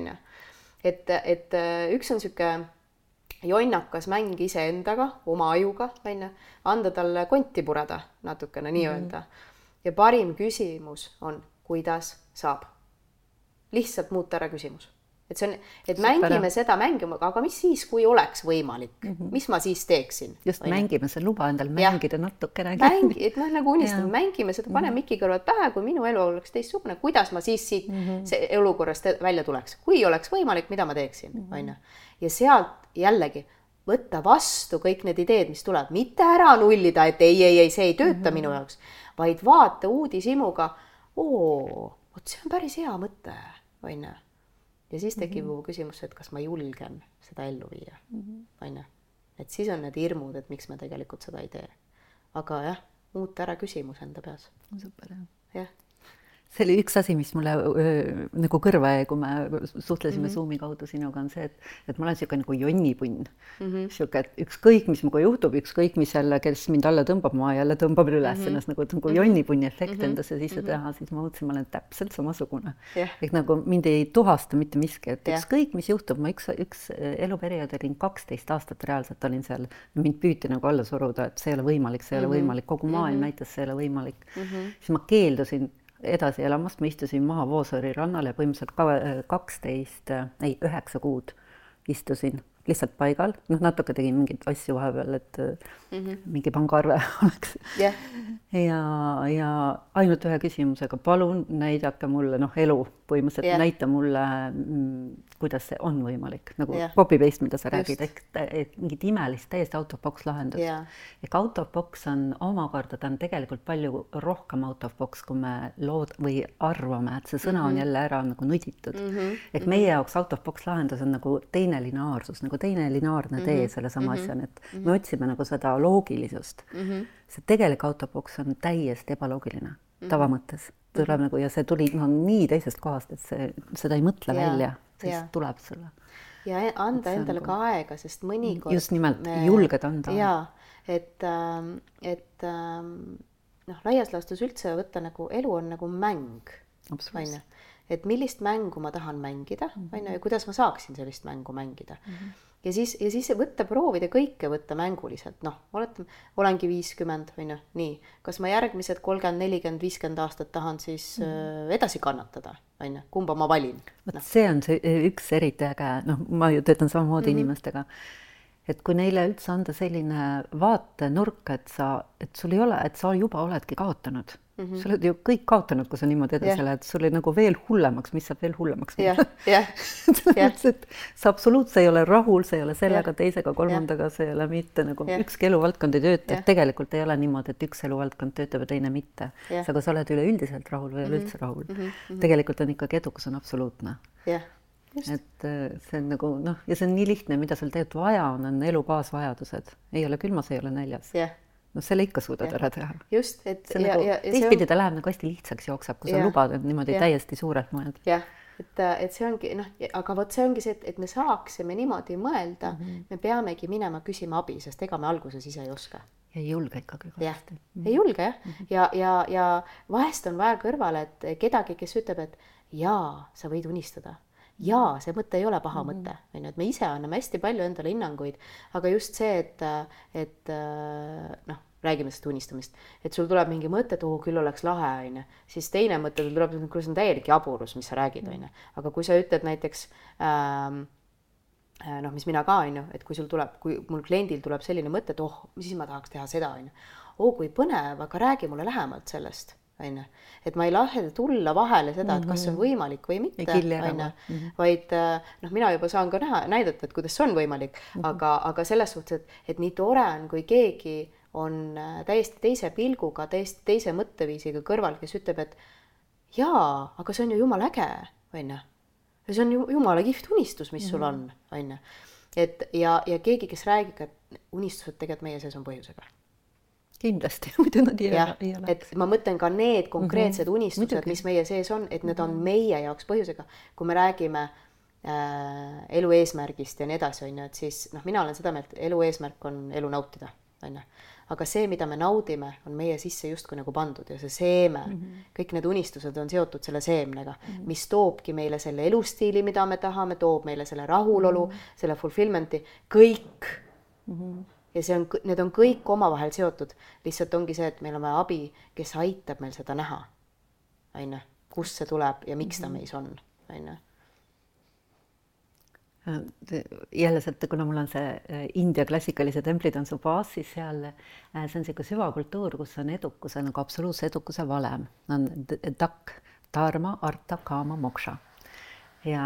et üks on siuke jonnakas mäng iseendaga, oma ajuga, anda talle konti purada natukene nii-öelda. Ja parim küsimus on, kuidas saab. Lihtsalt muuta ära küsimus. Et see on, et mängime seda mängima, aga mis siis, kui oleks võimalik? Mis ma siis teeksin?
Just mängime, see luba endal mängida natukene.
Et nagu unistame, mängime seda, pane miki kõrvad pähe, kui minu elu oleks teistsugune, kuidas ma siis siit see elukorrast välja tuleks? Kui oleks võimalik, mida ma teeksin? Ja sealt jällegi võtta vastu kõik need ideed, mis tuleb. Mitte ära nullida, et ei, see ei tööta minu jaoks, vaid vaata uudishimuga, vot see on päris hea mõte, Ja siis tekib küsimus, et kas ma julgen seda ellu viia. Et siis on need hirmud, et miks me tegelikult seda ei tee. Aga jah, muuta ära küsimus enda peas.
Super,
jah.
See oli üks asi, mis mulle nagu kõrva jäi, kui me suhtlesime Zoomi kaudu sinuga, on see, et ma olen siuke nagu jonnipunn. Siuke, et ükskõik, mis minuga juhtub, ükskõik, mis jälle, kes mind alla tõmbab, ma jälle tõmbab üles ennast nagu jonnipunni efekt endasse sisse teha, siis ma mõtlesin, ma olen täpselt samasugune. Et nagu mind ei tuhasta mitte miski, et ükskõik, mis juhtub, ma üks eluperiood olin 12 aastat reaalselt olin seal, mind püüti nagu alla suruda, et see ei ole võimalik, kogu maailm näitas, see ei ole võimalik. Siis ma keeldusin edasi elamast, ma istusin maha Voosaari rannale ja põhimõtteliselt 9 kuud istusin lihtsalt paigal, natuke tegin mingeid asju vahepeal, et mingi pangaarve oleks. Ja ainult ühe küsimusega, palun näidake mulle, elu põhimõtteliselt näita mulle, kuidas see on võimalik, nagu copy-paste, mida sa räägid, et mingit imelist täiesti out of box lahendust. Ehk out of box on omakorda, ta on tegelikult palju rohkem out of box, kui me või arvame, et see sõna on jälle ära nagu nuditud. Ehk meie jaoks out of box lahendus on nagu teine lineaarsus, nagu teine lineaarne tee selle sama asja, et me otsime nagu seda loogilisust. See tegelik out of box on täiesti ebaloogiline, tavamõttes. Tuleb nagu, ja see tuli nii teisest kohast, et seda ei mõtle välja, siis tuleb sulle.
Ja anda endale ka aega, sest mõnikord...
Just nimelt, julged anda.
Et laias laastus üldse võtta nagu, elu on nagu mäng. Et millist mängu ma tahan mängida, ja kuidas ma saaksin sellist mängu mängida. Ja siis võtta, proovida kõike võtta mänguliselt. Olengi 50, nii. Kas ma järgmised 30, 40, 50 aastat tahan siis edasi kannatada, kumba ma valin?
See on see üks eriti äge, ma ju töötan samamoodi inimestega, et kui neile üldse anda selline vaatenurk, et sul ei ole, et sa juba oledki kaotanud. Sa oled ju kõik kaotanud, kui sa niimoodi edasi lähed, sul oli nagu veel hullemaks, mis saab veel hullemaks. Sa absoluutselt ei ole rahul, sa ei ole sellega, teisega, kolmandaga, see ei ole mitte nagu ükski eluvaldkond ei tööta, tegelikult ei ole niimoodi, et üks eluvaldkond töötab ja teine mitte. Aga sa oled üleüldiselt rahul või ei ole üldse rahul. Tegelikult on ikkagi edukus on absoluutne. Et see on nagu, ja see on nii lihtne, mida sul tegelikult vaja on elu baasvajadused. Ei ole külmas, ei ole näljas. Selle ikka suudad ära teha.
Just, et
teistpidi ta läheb nagu hästi lihtsaks jookseb, kui sa lubad niimoodi täiesti suurelt mõelda.
Et see ongi, aga võt see ongi see, et me saaksime niimoodi mõelda, me peamegi minema küsima abi, sest ega me alguses ise ei oska.
Ja ei julge ikkagi.
Ei julge, ja vahest on vaja kõrvale, et kedagi, kes ütleb, et sa võid unistada. See mõte ei ole paha mõte, et me ise anname hästi palju endale hinnanguid, aga just see, et räägime seda unistamist, et sul tuleb mingi mõte, et küll oleks lahe, siis teine mõte tuleb, kui see on täielik jaburus, mis sa räägid, aga kui sa ütled näiteks, mis mina ka, et kui sul tuleb, kui mul kliendil tuleb selline mõte, et siis ma tahaks teha seda, kui põnev, aga räägi mulle lähemalt sellest. Et ma ei lahe tulla vahele seda, et kas on võimalik või mitte, vaid mina juba saan ka näidata, et kuidas see on võimalik, aga selles suhtes, et nii tore on, kui keegi on täiesti teise pilguga, täiesti teise mõtteviisiga kõrval, kes ütleb, et aga see on ju jumala äge, see on ju jumala kihvt unistus, mis sul on, ja keegi, kes räägib, et unistused tegelikult meie sees on põhjusega.
Kindlasti, muidu nad ei oleks.
Et ma mõtlen ka need konkreetsed unistused, mis meie sees on, et need on meie jaoks põhjusega. Kui me räägime elu eesmärgist ja nii edasi, on ju, et siis mina olen seda meelt, elu eesmärk on elu nautida, on ju. Aga see, mida me naudime, on meie sisse justkui nagu pandud ja see seeme, kõik need unistused on seotud selle seemnega, mis toobki meile selle elustiili, mida me tahame, toob meile selle rahulolu, selle fulfillmenti, kõik. Ja need on kõik omavahel seotud. Lihtsalt ongi see, et meil on vaja abi, kes aitab meil seda näha. Aine, kust see tuleb ja miks ta meis on. Aine.
Jälle sealt, kuna mul on see India klassikalise templid on su baas, siis seal see on selline süvakultuur, kus on edukuse nagu absoluutse edukuse valem. On dak, dharma, arta, kama, moksha. Ja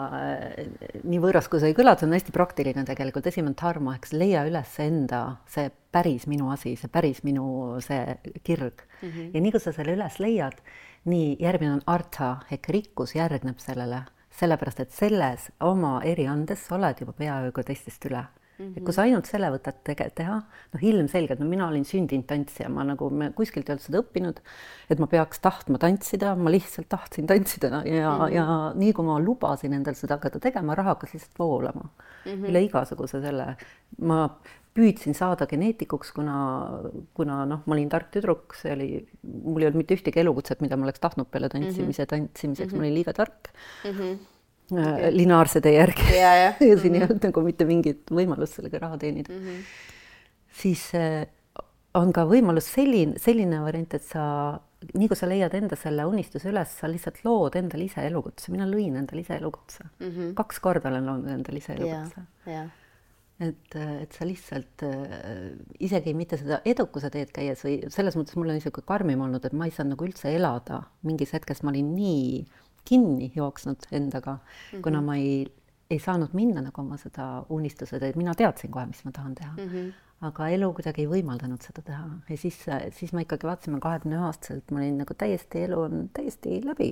nii võõras, kui see ei kõla, see on hästi praktiline tegelikult. Esimene dharma, eks leia üles enda see päris minu asi, see päris minu see kirg. Ja nii kui sa selle üles leiad, nii järgmine on arta, ehk rikkus järgneb sellele. Sellepärast, et selles oma eriandes oled juba peaaegu teistest üle. Et kui sa ainult selle võtad teha, ilmselgelt, mina olin sündinud tantsija, ma kuskilt ei olnud seda õppinud, et ma peaks tahtma tantsida, ma lihtsalt tahtsin tantsida ja nii kui ma lubasin endal seda hakata tegema, raha hakkas lihtsalt voolama. Üle igasuguse selle. Ma püüdsin saada geneetikuks, kuna ma olin tark tüdruk, mul ei olnud mitte ühtegi elukutset, mida ma oleks tahtnud peale tantsimiseks, ma olin liiga tark. Lineaarse tee järgi ja siin ei olnud nagu mitte mingit võimalust sellega raha teenida. Siis on ka võimalus selline variant, et nii kui sa leiad enda selle unistuse üles, sa lihtsalt lood endale ise elukutse. Mina lõin endale ise elukutse. 2 korda olen loonud endale ise elukutse. Et sa lihtsalt isegi mitte seda edukuse teed käies või selles mõttes mul on niisugune karmim olnud, et ma ei saa nagu üldse elada. Mingis hetkes ma olin nii kinni jooksnud endaga, kuna ma ei saanud minna nagu oma seda unistuse teed. Mina teadsin kohe, mis ma tahan teha. Aga elu kuidagi ei võimaldanud seda teha. Ja siis ma ikkagi vaatasin 21-aastaselt, ma olin nagu elu on täiesti läbi.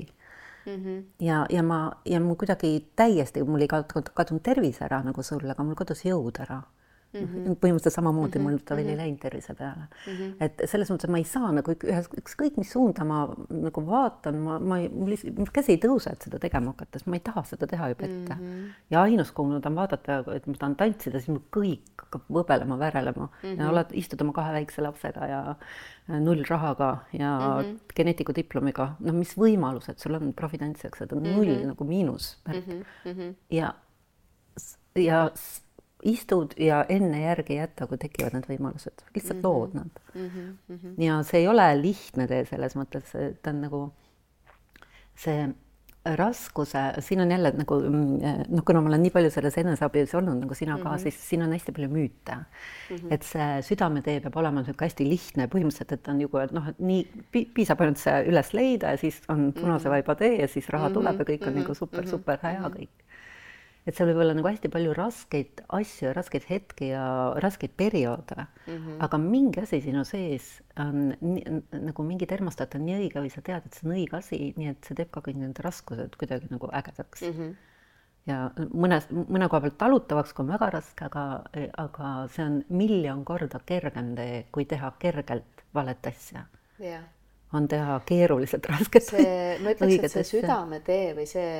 Ja mul kuidagi täiesti, mul ei kadunud tervis ära nagu sul, aga mul kadus jõud ära. Põhimõtteliselt samamoodi mul ta veel ei läinud tervise peale. Et selles mõttes, et ma ei saa nagu ükskõik mis suunda ma nagu vaatan, mul käsi ei tõuse, et seda tegema hakates, ma ei taha seda teha juba ette. Ja ainus, kui ma tahan vaadata, et ma tahan tantsida, siis mul kõik hakkab võbelema, värelema ja istud oma 2 väikse lapsega ja 0 rahaga ja geneetiku diplomiga. Mis võimalused sul on profitantsijaks, et on 0 nagu miinus. Ja istud ja enne järgi jätta, kui tekivad need võimalused. Lihtsalt lood nad. Ja see ei ole lihtne tee selles mõttes, et on nagu see raskuse, siin on jälle nagu, kuna ma olen nii palju selles eneseabis olnud, nagu sina ka, siis siin on hästi palju müüte. Et see südametee peab olema hästi lihtne, põhimõtteliselt, et on juba, et nii piisab ainult see üles leida ja siis on punase vaiba tee ja siis raha tuleb ja kõik on nagu super hea kõik. Et seal võib olla nagu hästi palju raskeid asju, raskeid hetki ja raskeid perioode, aga mingi asi sinu sees on nagu mingi termostat on nii õige või sa tead, et see on õige asi, nii et see teeb ka kõik need raskused kuidagi nagu ägedaks. Ja mõne koha pealt talutavaks, kui on väga raske, aga see on 1,000,000 korda kergem tee, kui teha kergelt valet asja. On teha keeruliselt rasket.
Ma ütleks, et see südametee või see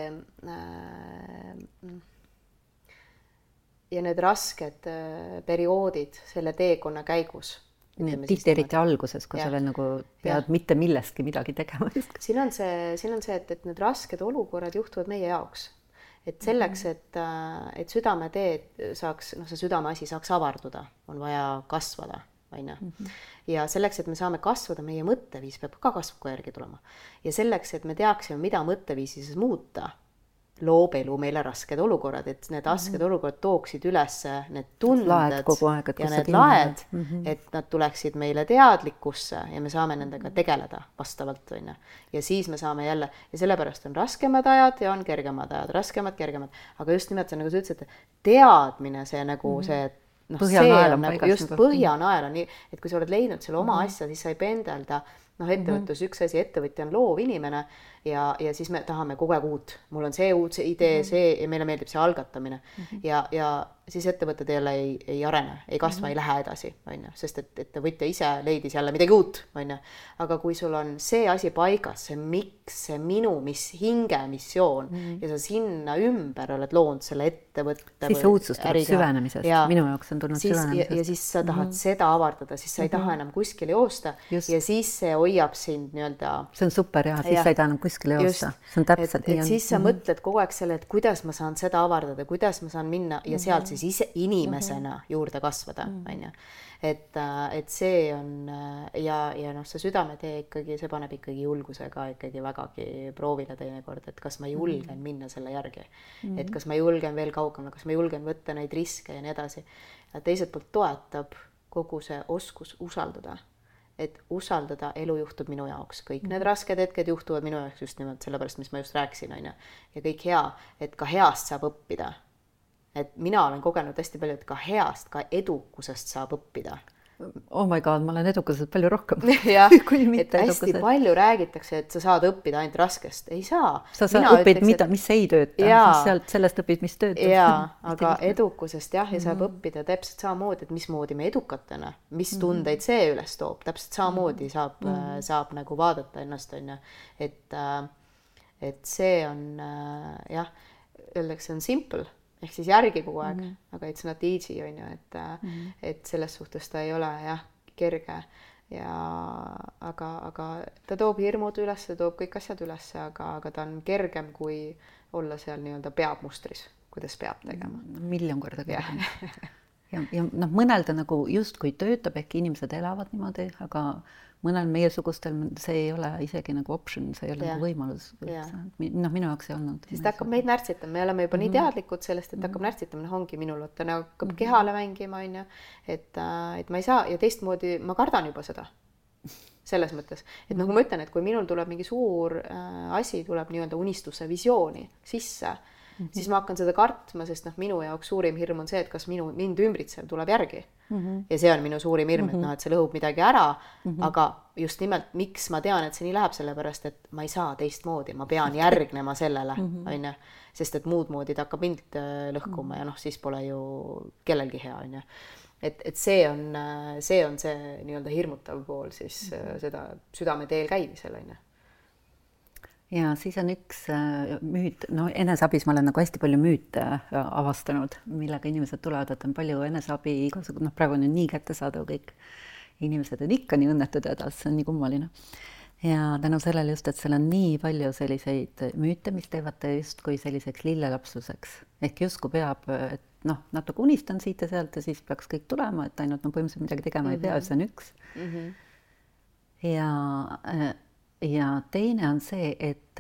ja need rasked perioodid selle teekonna käigus.
Tihti eriti alguses, kui sa veel nagu pead mitte millestki midagi tegema.
Siin on see, et need rasked olukorrad juhtuvad meie jaoks. Et selleks, et südametee saaks, see südameasi saaks avarduda, on vaja kasvada. Ja selleks, et me saame kasvada, meie mõtteviis peab ka kasvuga järgi tulema. Ja selleks, et me teaksime, mida mõtteviisi siis muuta, loob elu meile rasked olukorrad, et need rasked olukorrad tooksid üles need tunded ja need laed, et nad tuleksid meile teadlikkusse ja me saame nendega tegeleda vastavalt. Ja siis me saame jälle, ja sellepärast on raskemad ajad ja on kergemad ajad, raskemad, kergemad. Aga just nimelt see, nagu sa ütlesid, teadmine, see nagu see,
põhjanael on
just põhjanael on nii, et kui sa oled leidnud selle oma asja, siis sa ei pendelda noh, ettevõtlus üks asi, ettevõtja on loov inimene ja siis me tahame kogu aeg uut, mul on see uut, see idee, see ja meile meeldib see algatamine ja siis ettevõtted jälle ei arene, ei kasva, ei lähe edasi, on ju, sest et ettevõtja ise leidis jälle midagi uut, on ju. Aga kui sul on see asi paigas, see miks, see minu hingemissioon ja sa sinna ümber oled loonud selle ettevõtte
siis uudsus tuleb süvenemisest, minu jaoks on tulnud süvenemisest.
Ja siis sa tahad seda avardada, siis sa ei taha enam kuskile joosta ja siis see hoiab sind nii-öelda.
See on super ja siis sa ei taha enam kuskile joosta. See on täpselt
nii. Siis sa mõtled kogu aeg selle, et kuidas ma saan seda avardada, kuidas ma saan minna ja sealt siis ise inimesena juurde kasvada, on ju. Et see on ja noh, see südametee ikkagi, see paneb ikkagi julgusega ikkagi vägagi proovile teinekord, et kas ma julgen minna selle järgi, et kas ma julgen veel kaugemale, kas ma julgen võtta neid riske ja nii edasi. Ja teiselt poolt toetab kogu see oskus usaldada, et usaldada, elu juhtub minu jaoks, kõik need rasked hetked juhtuvad minu jaoks just nimelt sellepärast, mis ma just rääkisin, on ju. Ja kõik hea, et ka heast saab õppida. Et mina olen kogenud hästi palju, et ka heast, ka edukusest saab õppida.
Oh my god, ma olen edukusest palju rohkem.
Ja, et hästi palju räägitakse, et sa saad õppida ainult raskest. Ei saa.
Sa õpid, mis ei tööta, siis sellest õpid, mis töötab.
Jaa, aga edukusest ja saab õppida täpselt samamoodi, et mismoodi me edukatena, mis tundeid see üles toob. Täpselt samamoodi saab nagu vaadata ennast, on ju. Et see on, öeldakse on simple. Ehk siis järgi kogu aeg, aga it's not easy, on ju, et selles suhtes ta ei ole kerge aga ta toob hirmud üles, ta toob kõik asjad üles, aga ta on kergem kui olla seal nii-öelda peabmustris, kuidas peab tegema.
1,000,000 korda kergem. Ja noh, mõnel ta nagu justkui töötab, ehk inimesed elavad niimoodi, aga mõnel meiesugustel see ei ole isegi nagu option, see ei ole nagu võimalus. Noh, minu jaoks ei olnud.
Siis ta hakkab meid närtsitama, me oleme juba nii teadlikud sellest, et hakkab närtsitama, ongi minul, ta hakkab kehale mängima, on ju, et ma ei saa ja teistmoodi ma kardan juba seda. Selles mõttes, et nagu ma ütlen, et kui minul tuleb mingi suur asi, tuleb nii-öelda unistuse visiooni sisse, siis ma hakkan seda kartma, sest minu jaoks suurim hirm on see, et kas mind ümbritsev tuleb järgi. Ja see on minu suurim hirm, et see lõhub midagi ära, aga just nimelt, miks ma tean, et see nii läheb, sellepärast, et ma ei saa teistmoodi, ma pean järgnema sellele, on ju, sest et muud moodi ta hakkab mind lõhkuma ja siis pole ju kellelgi hea, on ju. Et see on see nii-öelda hirmutav pool siis seda südame teel käivisel, on ju.
Ja siis on üks müüt, eneseabis ma olen nagu hästi palju müüte avastanud, millega inimesed tulevad, et on palju eneseabi, praegu on nii kättesaadav kõik. Inimesed on ikka nii õnnetud hädas, see on nii kummaline. Ja tänu sellele just, et seal on nii palju selliseid müüte, mis teevad justkui selliseks lillelapsuseks. Ehk justkui peab, et natuke unistan siit ja sealt ja siis peaks kõik tulema, et ainult põhimõtteliselt midagi tegema ei pea, see on üks. Ja teine on see, et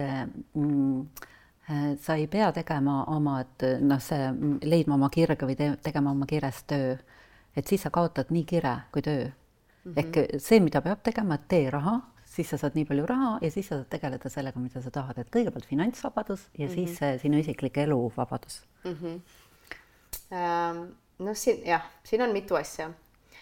sa ei pea tegema leidma oma kirge või tegema oma kirest töö. Et siis sa kaotad nii kire kui töö. Ehk see, mida peab tegema, et tee raha, siis sa saad nii palju raha ja siis sa saad tegeleda sellega, mida sa tahad. Et kõigepealt finantsvabadus ja siis sinu isiklik eluvabadus.
Siin on mitu asja.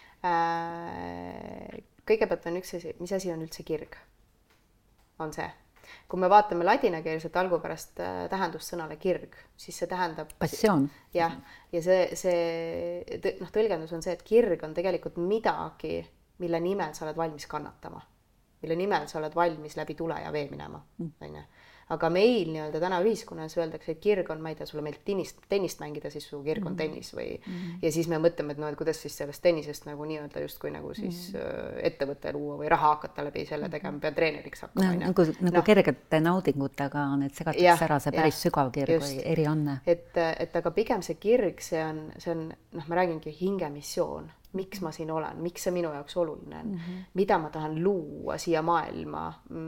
Kõigepealt on üks asi, mis asi on üldse kirg? On see. Kui me vaatame ladinakeelset algupärast tähendussõnale kirg, siis see tähendab
passioon.
Ja see tõlgendus on see, et kirg on tegelikult midagi, mille nimel sa oled valmis kannatama. Mille nimel sa oled valmis läbi tule ja vee minema. Aga meil nii-öelda täna ühiskonnas öeldakse, et kirg on, ma ei tea, sulle meelt tennist mängida, siis su kirg on tennis või ja siis me mõtleme, et kuidas siis sellest tennisest nagu nii-öelda justkui nagu siis ettevõtte luua või raha hakata läbi selle tegema, pean treeneriks hakkama.
Nagu kergete naudingutega need segatakse ära, see päris sügav kirg või erianne.
Et aga pigem see kirg, see on ma räägingi hingemissioon. Miks ma siin olen, miks see minu jaoks oluline on, mida ma tahan luua siia maailma,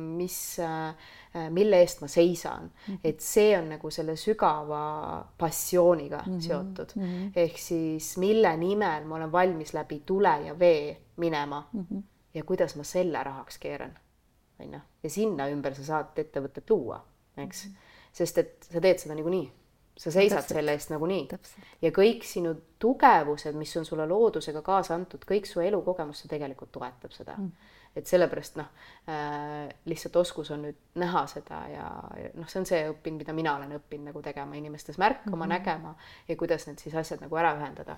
mille eest ma seisan. Et see on nagu selle sügava passiooniga seotud. Ehk siis mille nimel ma olen valmis läbi tule ja vee minema ja kuidas ma selle rahaks keeran. Ja sinna ümber sa saad ettevõtet luua, eks? Sest et sa teed seda niikuinii. sa seisad selle eest nagunii. Ja kõik sinu tugevused, mis on sulle loodusega kaasa antud, kõik su elukogemus, see tegelikult toetab seda. Et sellepärast lihtsalt oskus on nüüd näha seda ja see on see õppinud, mida mina olen õppinud nagu tegema inimestes, märkama, nägema ja kuidas need siis asjad nagu ära ühendada.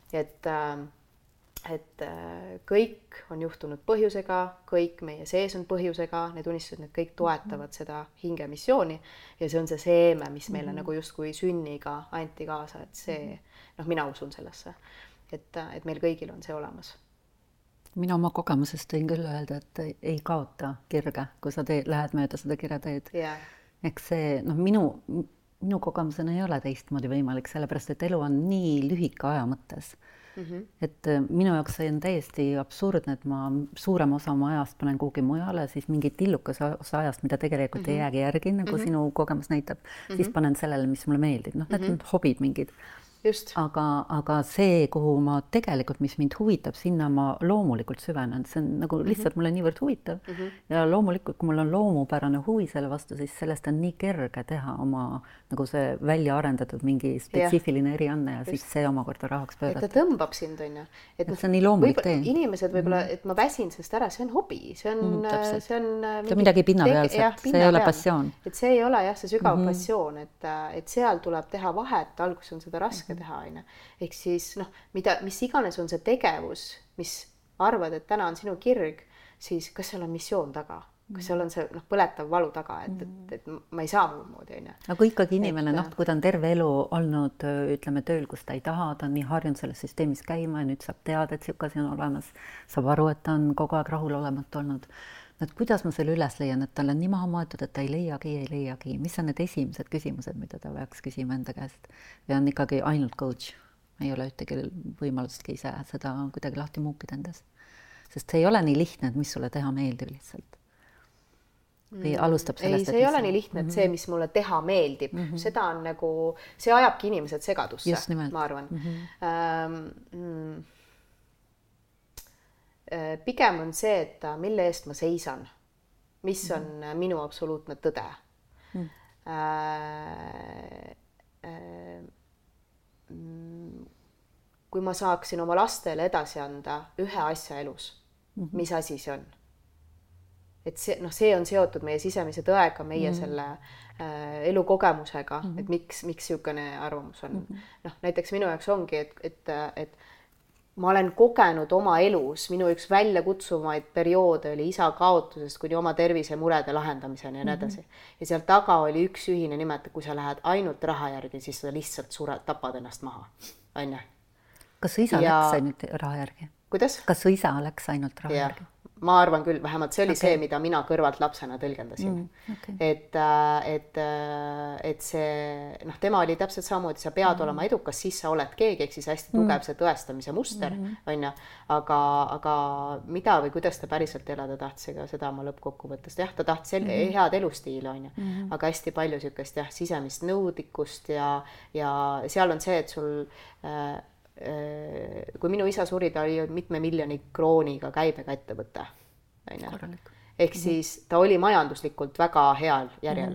Et kõik on juhtunud põhjusega, kõik meie sees on põhjusega, need unistused, need kõik toetavad seda hingemissiooni ja see on see seeme, mis meile nagu justkui sünniga anti kaasa, et see, mina usun sellesse, et meil kõigil on see olemas.
Mina oma kogemusest võin küll öelda, et ei kaota kirge, kui sa lähed mööda seda kirjateed. Eks see, minu kogemusena ei ole teistmoodi võimalik, sellepärast, et elu on nii lühike aja mõttes. Et minu jaoks see on täiesti absurdne, et ma suurem osa oma ajast panen kuhugi mujale, siis mingi tillukas osa ajast, mida tegelikult ei jäägi järgi, nagu sinu kogemus näitab, siis panen sellele, mis mulle meeldib. Need on hobid mingid.
Just.
Aga see, kuhu ma tegelikult, mis mind huvitab, sinna ma loomulikult süvenen. See on nagu lihtsalt mulle niivõrd huvitav. Ja loomulikult, kui mul on loomupärane huvi selle vastu, siis sellest on nii kerge teha oma nagu see välja arendatud mingi spetsiifiline erianne ja siis see omakorda rahaks pöörata.
Et ta tõmbab sind, on ju.
Et see on nii loomulik tee.
Inimesed võib-olla, et ma väsin sellest ära, see on hobi. See on
midagi pinnapealset, see ei ole passioon.
Et see ei ole see sügav passioon, et seal tuleb teha vahet, alguses on seda raske teha, aine. Ehk siis, mis iganes on see tegevus, mis arvad, et täna on sinu kirg, siis kas seal on missioon taga? Kas seal on see põletav valu taga, et ma ei saa muud moodi, aine.
Aga ikkagi inimene, kui ta on terve elu olnud, ütleme, tööl, kus ta ei taha, ta on nii harjunud selles süsteemis käima ja nüüd saab teada, et siuke asi on olemas, saab aru, et ta on kogu aeg rahulolematu olnud. Et kuidas ma selle üles leian, et tal on nii maha maetud, et ta ei leiagi. Mis on need esimesed küsimused, mida ta peaks küsima enda käest? Ja on ikkagi ainult coach. Ei ole ühtegi võimalustki ise seda kuidagi lahti muukida endas. Sest see ei ole nii lihtne, et mis sulle teha meeldib lihtsalt. Või alustab sellest,
ei, see ei ole nii lihtne, et see, mis mulle teha meeldib, seda on nagu, see ajabki inimesed segadusse, ma arvan. Pigem on see, et mille eest ma seisan, mis on minu absoluutne tõde. Kui ma saaksin oma lastele edasi anda ühe asja elus, mis asi see on? Et see on seotud meie sisemise tõega, meie selle elukogemusega, et miks niisugune arvamus on. Näiteks minu jaoks ongi, et ma olen kogenud oma elus, minu üks väljakutsuvaid perioode oli isa kaotusest kuni oma tervisemurede lahendamiseni ja nii edasi. Ja seal taga oli üks ühine nimet, et kui sa lähed ainult raha järgi, siis sa lihtsalt tapad ennast maha. Aine.
Kas su isa läks ainult raha järgi?
Kuidas?
Kas su isa läks ainult raha järgi?
Ma arvan küll, vähemalt see oli see, mida mina kõrvalt lapsena tõlgendasin. Et see, tema oli täpselt samamoodi, sa pead olema edukas, siis sa oled keegi, ehk siis hästi tugev see tõestamise muster, on ju. Aga mida või kuidas ta päriselt elada tahtis, ega seda ma lõppkokkuvõttes. Jah, ta tahtis head elustiili, on ju. Aga hästi palju siukest sisemist nõudlikkust ja seal on see, et sul kui minu isa suri, ta oli mitme miljoni krooniga käibega ettevõte. Ehk siis ta oli majanduslikult väga heal järjel.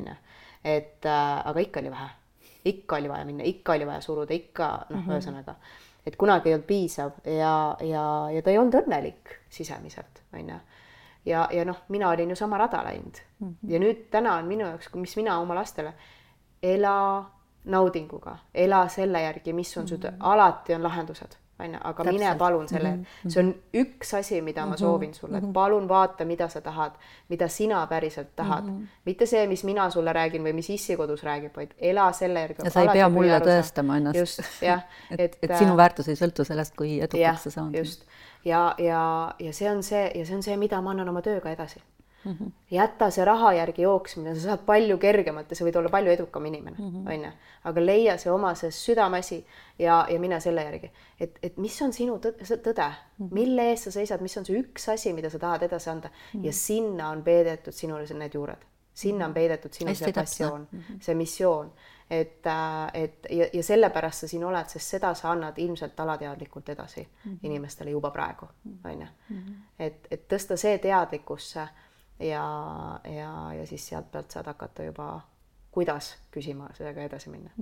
Aga ikka oli vähe. Ikka oli vaja minna, ikka oli vaja suruda, ikka ühesõnaga. Et kunagi ei olnud piisav ja ta ei olnud õnnelik sisemiselt. Ja mina olin ju sama rada läinud. Ja nüüd täna on minu jaoks, mis mina oma lastele ela naudinguga, ela selle järgi, mis on süda, alati on lahendused, aga mine palun selle, see on üks asi, mida ma soovin sulle, et palun vaata, mida sa tahad, mida sina päriselt tahad, mitte see, mis mina sulle räägin või mis issi kodus räägib, vaid ela selle järgi.
Ja sa ei pea mulle tõestama ennast.
Just, jah.
Et sinu väärtus ei sõltu sellest, kui edukaks sa saanud.
Just, ja see on see, mida ma annan oma tööga edasi. Jätta see raha järgi jooksmine, sa saad palju kergemalt ja sa võid olla palju edukam inimene, aga leia see oma see südamesi ja mine selle järgi, et mis on sinu tõde, mille eest sa seisad, mis on see üks asi, mida sa tahad edasi anda ja sinna on peidetud sinule need juured, sinna on peidetud sinu see passioon, see missioon, ja sellepärast sa siin oled, sest seda sa annad ilmselt alateadlikult edasi inimestele juba praegu, et tõsta see teadlikkusse ja siis sealt pealt saad hakata juba kuidas küsima sellega edasi minna.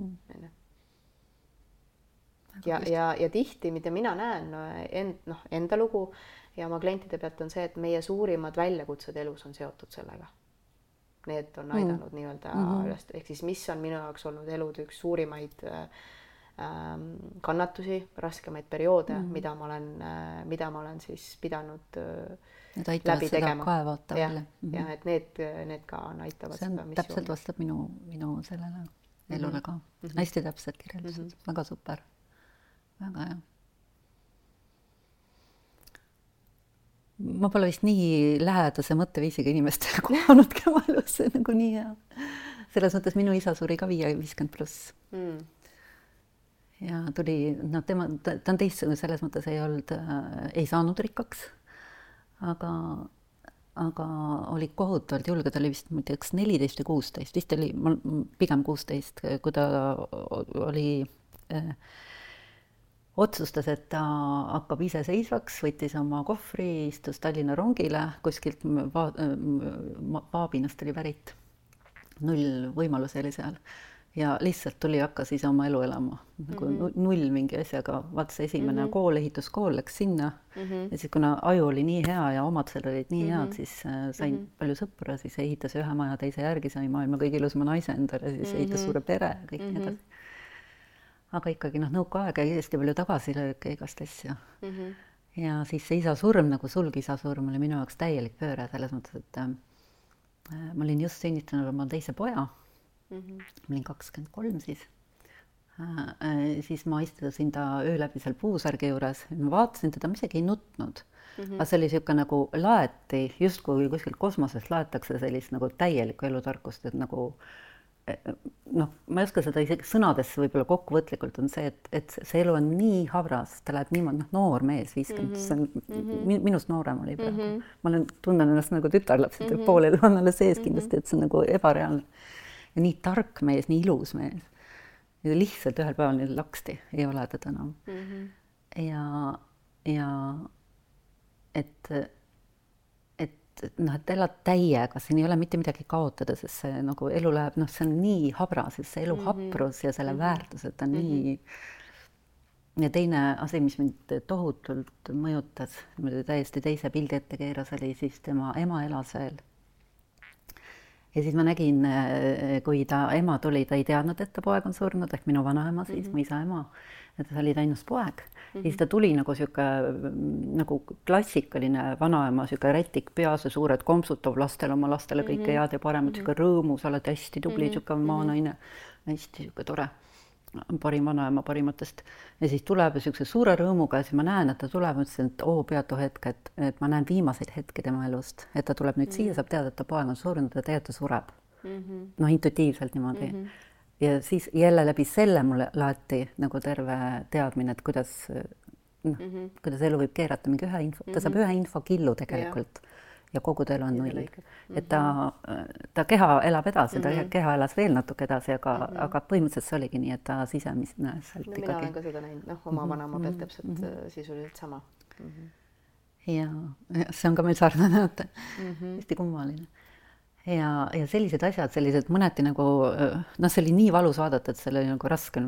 Ja tihti, mida mina näen enda lugu ja oma klientide pealt on see, et meie suurimad väljakutsed elus on seotud sellega. Need on aidanud nii-öelda üles, ehk siis mis on minu jaoks olnud elud üks suurimaid kannatusi, raskemaid perioode, mida ma olen siis pidanud läbi tegema. Ja et need ka näitavad
seda missiooni. Täpselt vastab minu sellele elule ka. Hästi täpselt kirjeldused, väga super. Väga hea. Ma pole vist nii lähedase mõtteviisiga inimestele kohanudki oma elus, see nagu nii hea. Selles mõttes minu isa suri ka 50+. Ja tuli, ta on teistsugune, selles mõttes ei saanud rikkaks, aga oli kohutavalt julge, ta oli vist 14 või 16, vist oli pigem 16, kui ta oli otsustas, et ta hakkab iseseisvaks, võttis oma kohvri, istus Tallinna rongile, kuskilt Vaabinast oli pärit. 0 võimalusi oli seal. Ja lihtsalt tuli hakkas ise oma elu elama. Nagu 0 mingi asjaga. Vaatsa esimene kool, ehituskool läks sinna. Ja siis kuna aju oli nii hea ja omadused olid nii head, siis sain palju sõpra, siis ehitas ühe maja teise järgi, sai maailma kõige ilusama naise endale, siis ehitas suure pere ja kõik nii edasi. Aga ikkagi nõukaaega hästi palju tagasilööke igast asja. Ja siis see isa surm, nagu sulgi isa surm, oli minu jaoks täielik pööre selles mõttes, et ma olin just sünnitanud oma teise poja. Ma olin 23 siis. Siis ma istusin ta öö läbi seal puusärgi juures. Ma vaatasin teda, ma isegi ei nutnud. Aga see oli siuke nagu laeti, just kui kuskil kosmosest laetakse sellist nagu täielikku elutarkust, et nagu ma ei oska seda isegi sõnadesse võib-olla kokkuvõtlikult on see, et see elu on nii habras, ta läheb niimoodi, noor mees 50, see on minust noorem oli praegu. Ma tunnen ennast nagu tütarlaps, pool elu on alles sees kindlasti, et see on nagu ebareaalne. Ja nii tark mees, nii ilus mees. Ja lihtsalt ühel päeval nii laksti, ei ole teda enam. Ja et elad täiega, siin ei ole mitte midagi kaotada, sest see nagu elu läheb, see on nii habras, see elu haprus ja selle väärtused on nii. Ja teine asi, mis mind tohutult mõjutas, täiesti teise pildi ette keeras, oli siis tema ema elas veel. Ja siis ma nägin, kui ta ema tuli, ta ei teadnud, et ta poeg on surnud, ehk minu vanaema siis, mu isa ema, et ta oli ainus poeg. Ja siis ta tuli nagu siuke nagu klassikaline vanaema, siuke rätik peas ja suured kompsutav lastele, oma lastele kõike head ja paremat, siuke rõõmus, oled hästi tubli, siuke maanaine, hästi siuke tore, parim vanaema parimatest. Ja siis tuleb siukse suure rõõmuga ja siis ma näen, et ta tuleb, mõtlesin, et peatu hetk, et ma näen viimaseid hetki tema elust, et ta tuleb nüüd siia, saab teada, et ta poeg on surnud ja tegelikult ta sureb. Intuitiivselt niimoodi. Ja siis jälle läbi selle mulle laeti nagu terve teadmine, et kuidas elu võib keerata mingi ühe info. Ta saab ühe infokillu tegelikult ja kogu ta elu on 0. Et ta keha elab edasi, ta keha elas veel natuke edasi, aga põhimõtteliselt see oligi nii, et ta sisemine sealt ikkagi.
Mina olen ka seda näinud, oma vanaema pealt täpselt sisuliselt sama.
Ja see on ka meil sarnane, hästi kummaline. Ja sellised asjad, sellised mõneti nagu, see oli nii valus vaadata, et selle oli nagu raske,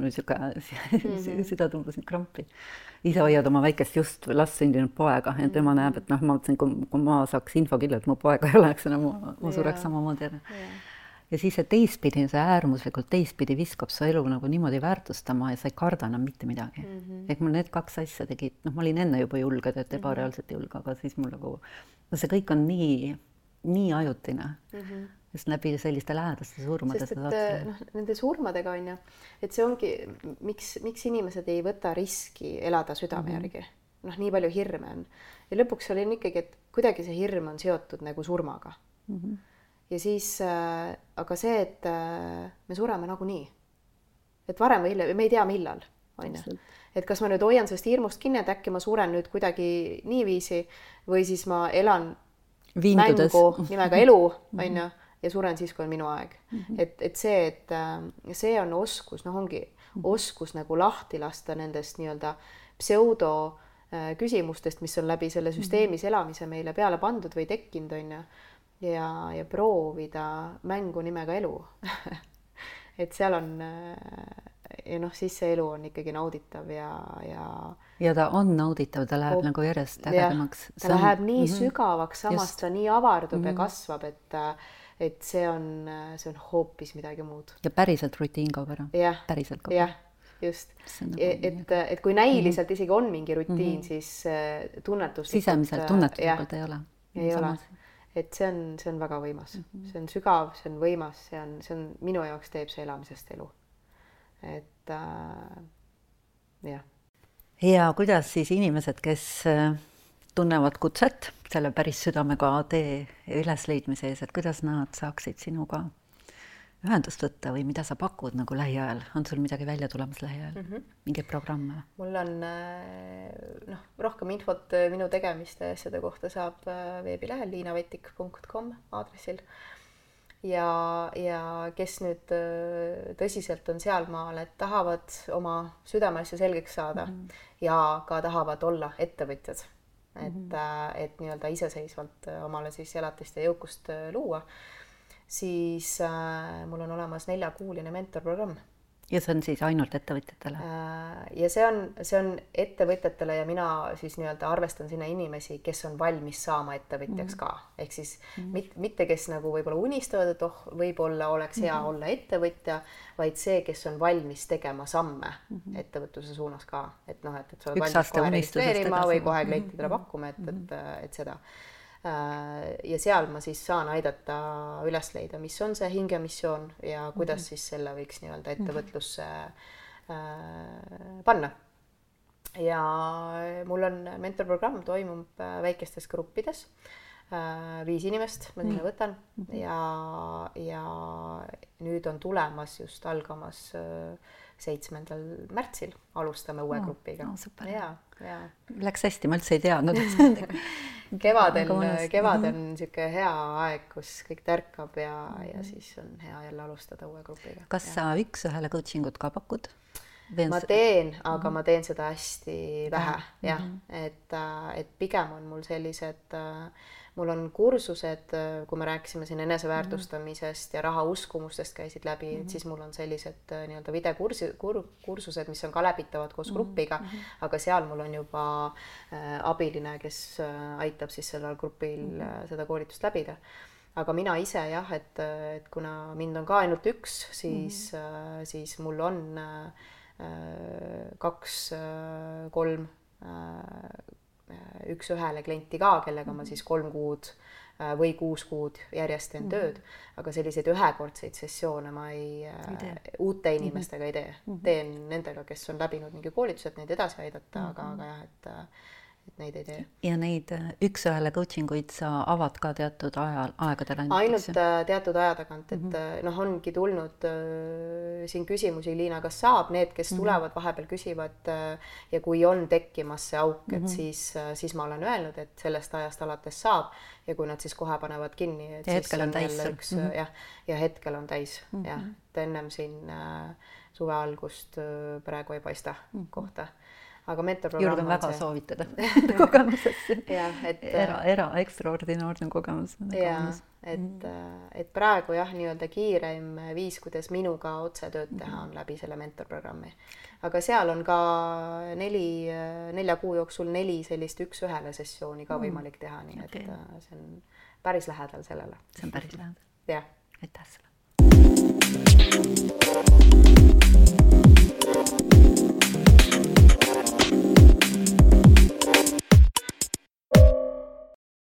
süda tõmbas nüüd krampi. Ise hoiad oma väikest just last sündinud poega ja tema näeb, et ma mõtlesin, kui ma saaks infokillu, et mu poega ei oleks enam, ma sureks samamoodi ära. Ja siis see teistpidi, see äärmuslikult teistpidi viskab su elu nagu niimoodi väärtustama ja sa ei karda enam mitte midagi. Ehk mul need kaks asja tegid, ma olin enne juba julge, et ebareaalselt julge, aga siis mul nagu, see kõik on nii ajutine, sest läbi selliste lähedaste surmade.
Sest et nende surmadega on ju, et see ongi, miks inimesed ei võta riski elada südame järgi. Nii palju hirme on. Ja lõpuks oli ikkagi, et kuidagi see hirm on seotud nagu surmaga. Ja siis, aga see, et me sureme nagu nii. Et varem või hiljem, me ei tea millal. Et kas ma nüüd hoian sellest hirmust kinni, et äkki ma suren nüüd kuidagi niiviisi või siis ma elan
Vindudes.
Mängu nimega elu, on ju, ja suren siis, kui on minu aeg. Et see on oskus, ongi oskus nagu lahti lasta nendest nii-öelda pseudo küsimustest, mis on läbi selle süsteemis elamise meile peale pandud või tekkinud, on ju, ja proovida mängu nimega elu. et seal on ja noh, siis see elu on ikkagi nauditav
ja ta on nauditav, ta läheb nagu järjest ägedamaks.
Ta läheb nii sügavaks, samas ta nii avardub ja kasvab, et see on hoopis midagi muud.
Ja päriselt rutiin kaob ära. Päriselt kaob.
Jah, just. Et kui näiliselt isegi on mingi rutiin, siis tunnetuslikult...
Sisemiselt tunnetuslikult ei ole.
Ei ole. Et see on väga võimas. See on sügav, see on võimas, see on minu jaoks teeb see elamisest elu. Et jah.
Ja kuidas siis inimesed, kes tunnevad kutset selle päris südamega tee ülesleidmise ees, et kuidas nad saaksid sinuga ühendust võtta või mida sa pakud nagu lähiajal? On sul midagi välja tulemas lähiajal? Mingeid programme?
Mul on rohkem infot minu tegemiste asjade kohta saab veebilehel liinavetik.com aadressil. Ja kes nüüd tõsiselt on sealmaal, et tahavad oma südameasja selgeks saada ja ka tahavad olla ettevõtjad, et nii-öelda iseseisvalt omale siis elatist ja jõukust luua, siis mul on olemas 4-kuuline mentorprogramm.
Ja see on siis ainult ettevõtjatele?
Ja see on ettevõtjatele ja mina siis nii-öelda arvestan sinna inimesi, kes on valmis saama ettevõtjaks ka. Ehk siis mitte kes nagu võib-olla unistavad, et võib-olla oleks hea olla ettevõtja, vaid see, kes on valmis tegema samme ettevõtluse suunas ka. Et sa oled valmis kohe registreerima või kohe klientidele pakkuma, et seda. Ja seal ma siis saan aidata üles leida, mis on see hingemissioon ja kuidas siis selle võiks nii-öelda ettevõtlusse panna. Ja mul on mentorprogramm, toimub väikestes gruppides, 5 inimest ma sinna võtan ja nüüd on tulemas just algamas 7. märtsil alustame uue grupiga.
Läks hästi, ma üldse ei teadnud.
Kevadel on niisugune hea aeg, kus kõik tärkab ja siis on hea jälle alustada uue grupiga.
Kas sa üks-ühele coachingut ka pakud?
Ma teen, aga ma teen seda hästi vähe, jah. Et pigem on mul sellised... Mul on kursused, kui me rääkisime siin eneseväärtustamisest ja raha uskumustest käisid läbi, et siis mul on sellised nii-öelda videokursused, mis on ka läbitavad koos grupiga, aga seal mul on juba abiline, kes aitab siis sellel grupil seda koolitust läbida. Aga mina ise jah, et kuna mind on ka ainult üks, siis mul on 2-3 üks-ühele klienti ka, kellega ma siis 3 kuud või 6 kuud järjest teen tööd, aga selliseid ühekordseid sessioone ma uute inimestega ei tee. Teen nendega, kes on läbinud mingi koolitused, neid edasi aidata, aga jah, et neid ei tee.
Ja neid üks-ühele coachinguid sa avad ka teatud aegadel?
Ainult teatud aja tagant, et ongi tulnud siin küsimusi, Liina, kas saab, need, kes tulevad vahepeal küsivad ja kui on tekkimas see auk, et siis ma olen öelnud, et sellest ajast alates saab ja kui nad siis kohe panevad kinni, et
ja
siis
hetkel on täis.
Ja hetkel on täis, jah, et ennem siin suve algust praegu ei paista kohta. Aga
Julgen väga soovitada kogemusesse.
Et
ekstraordinaarne kogemus.
Et praegu jah, nii-öelda kiireim viis, kuidas minuga otse tööd teha on läbi selle mentorprogrammi. Aga seal on ka 4 kuu jooksul 4 sellist üks-ühele sessiooni ka võimalik teha, nii et see on päris lähedal sellele.
See on päris lähedal.
Jah.
Aitäh sulle.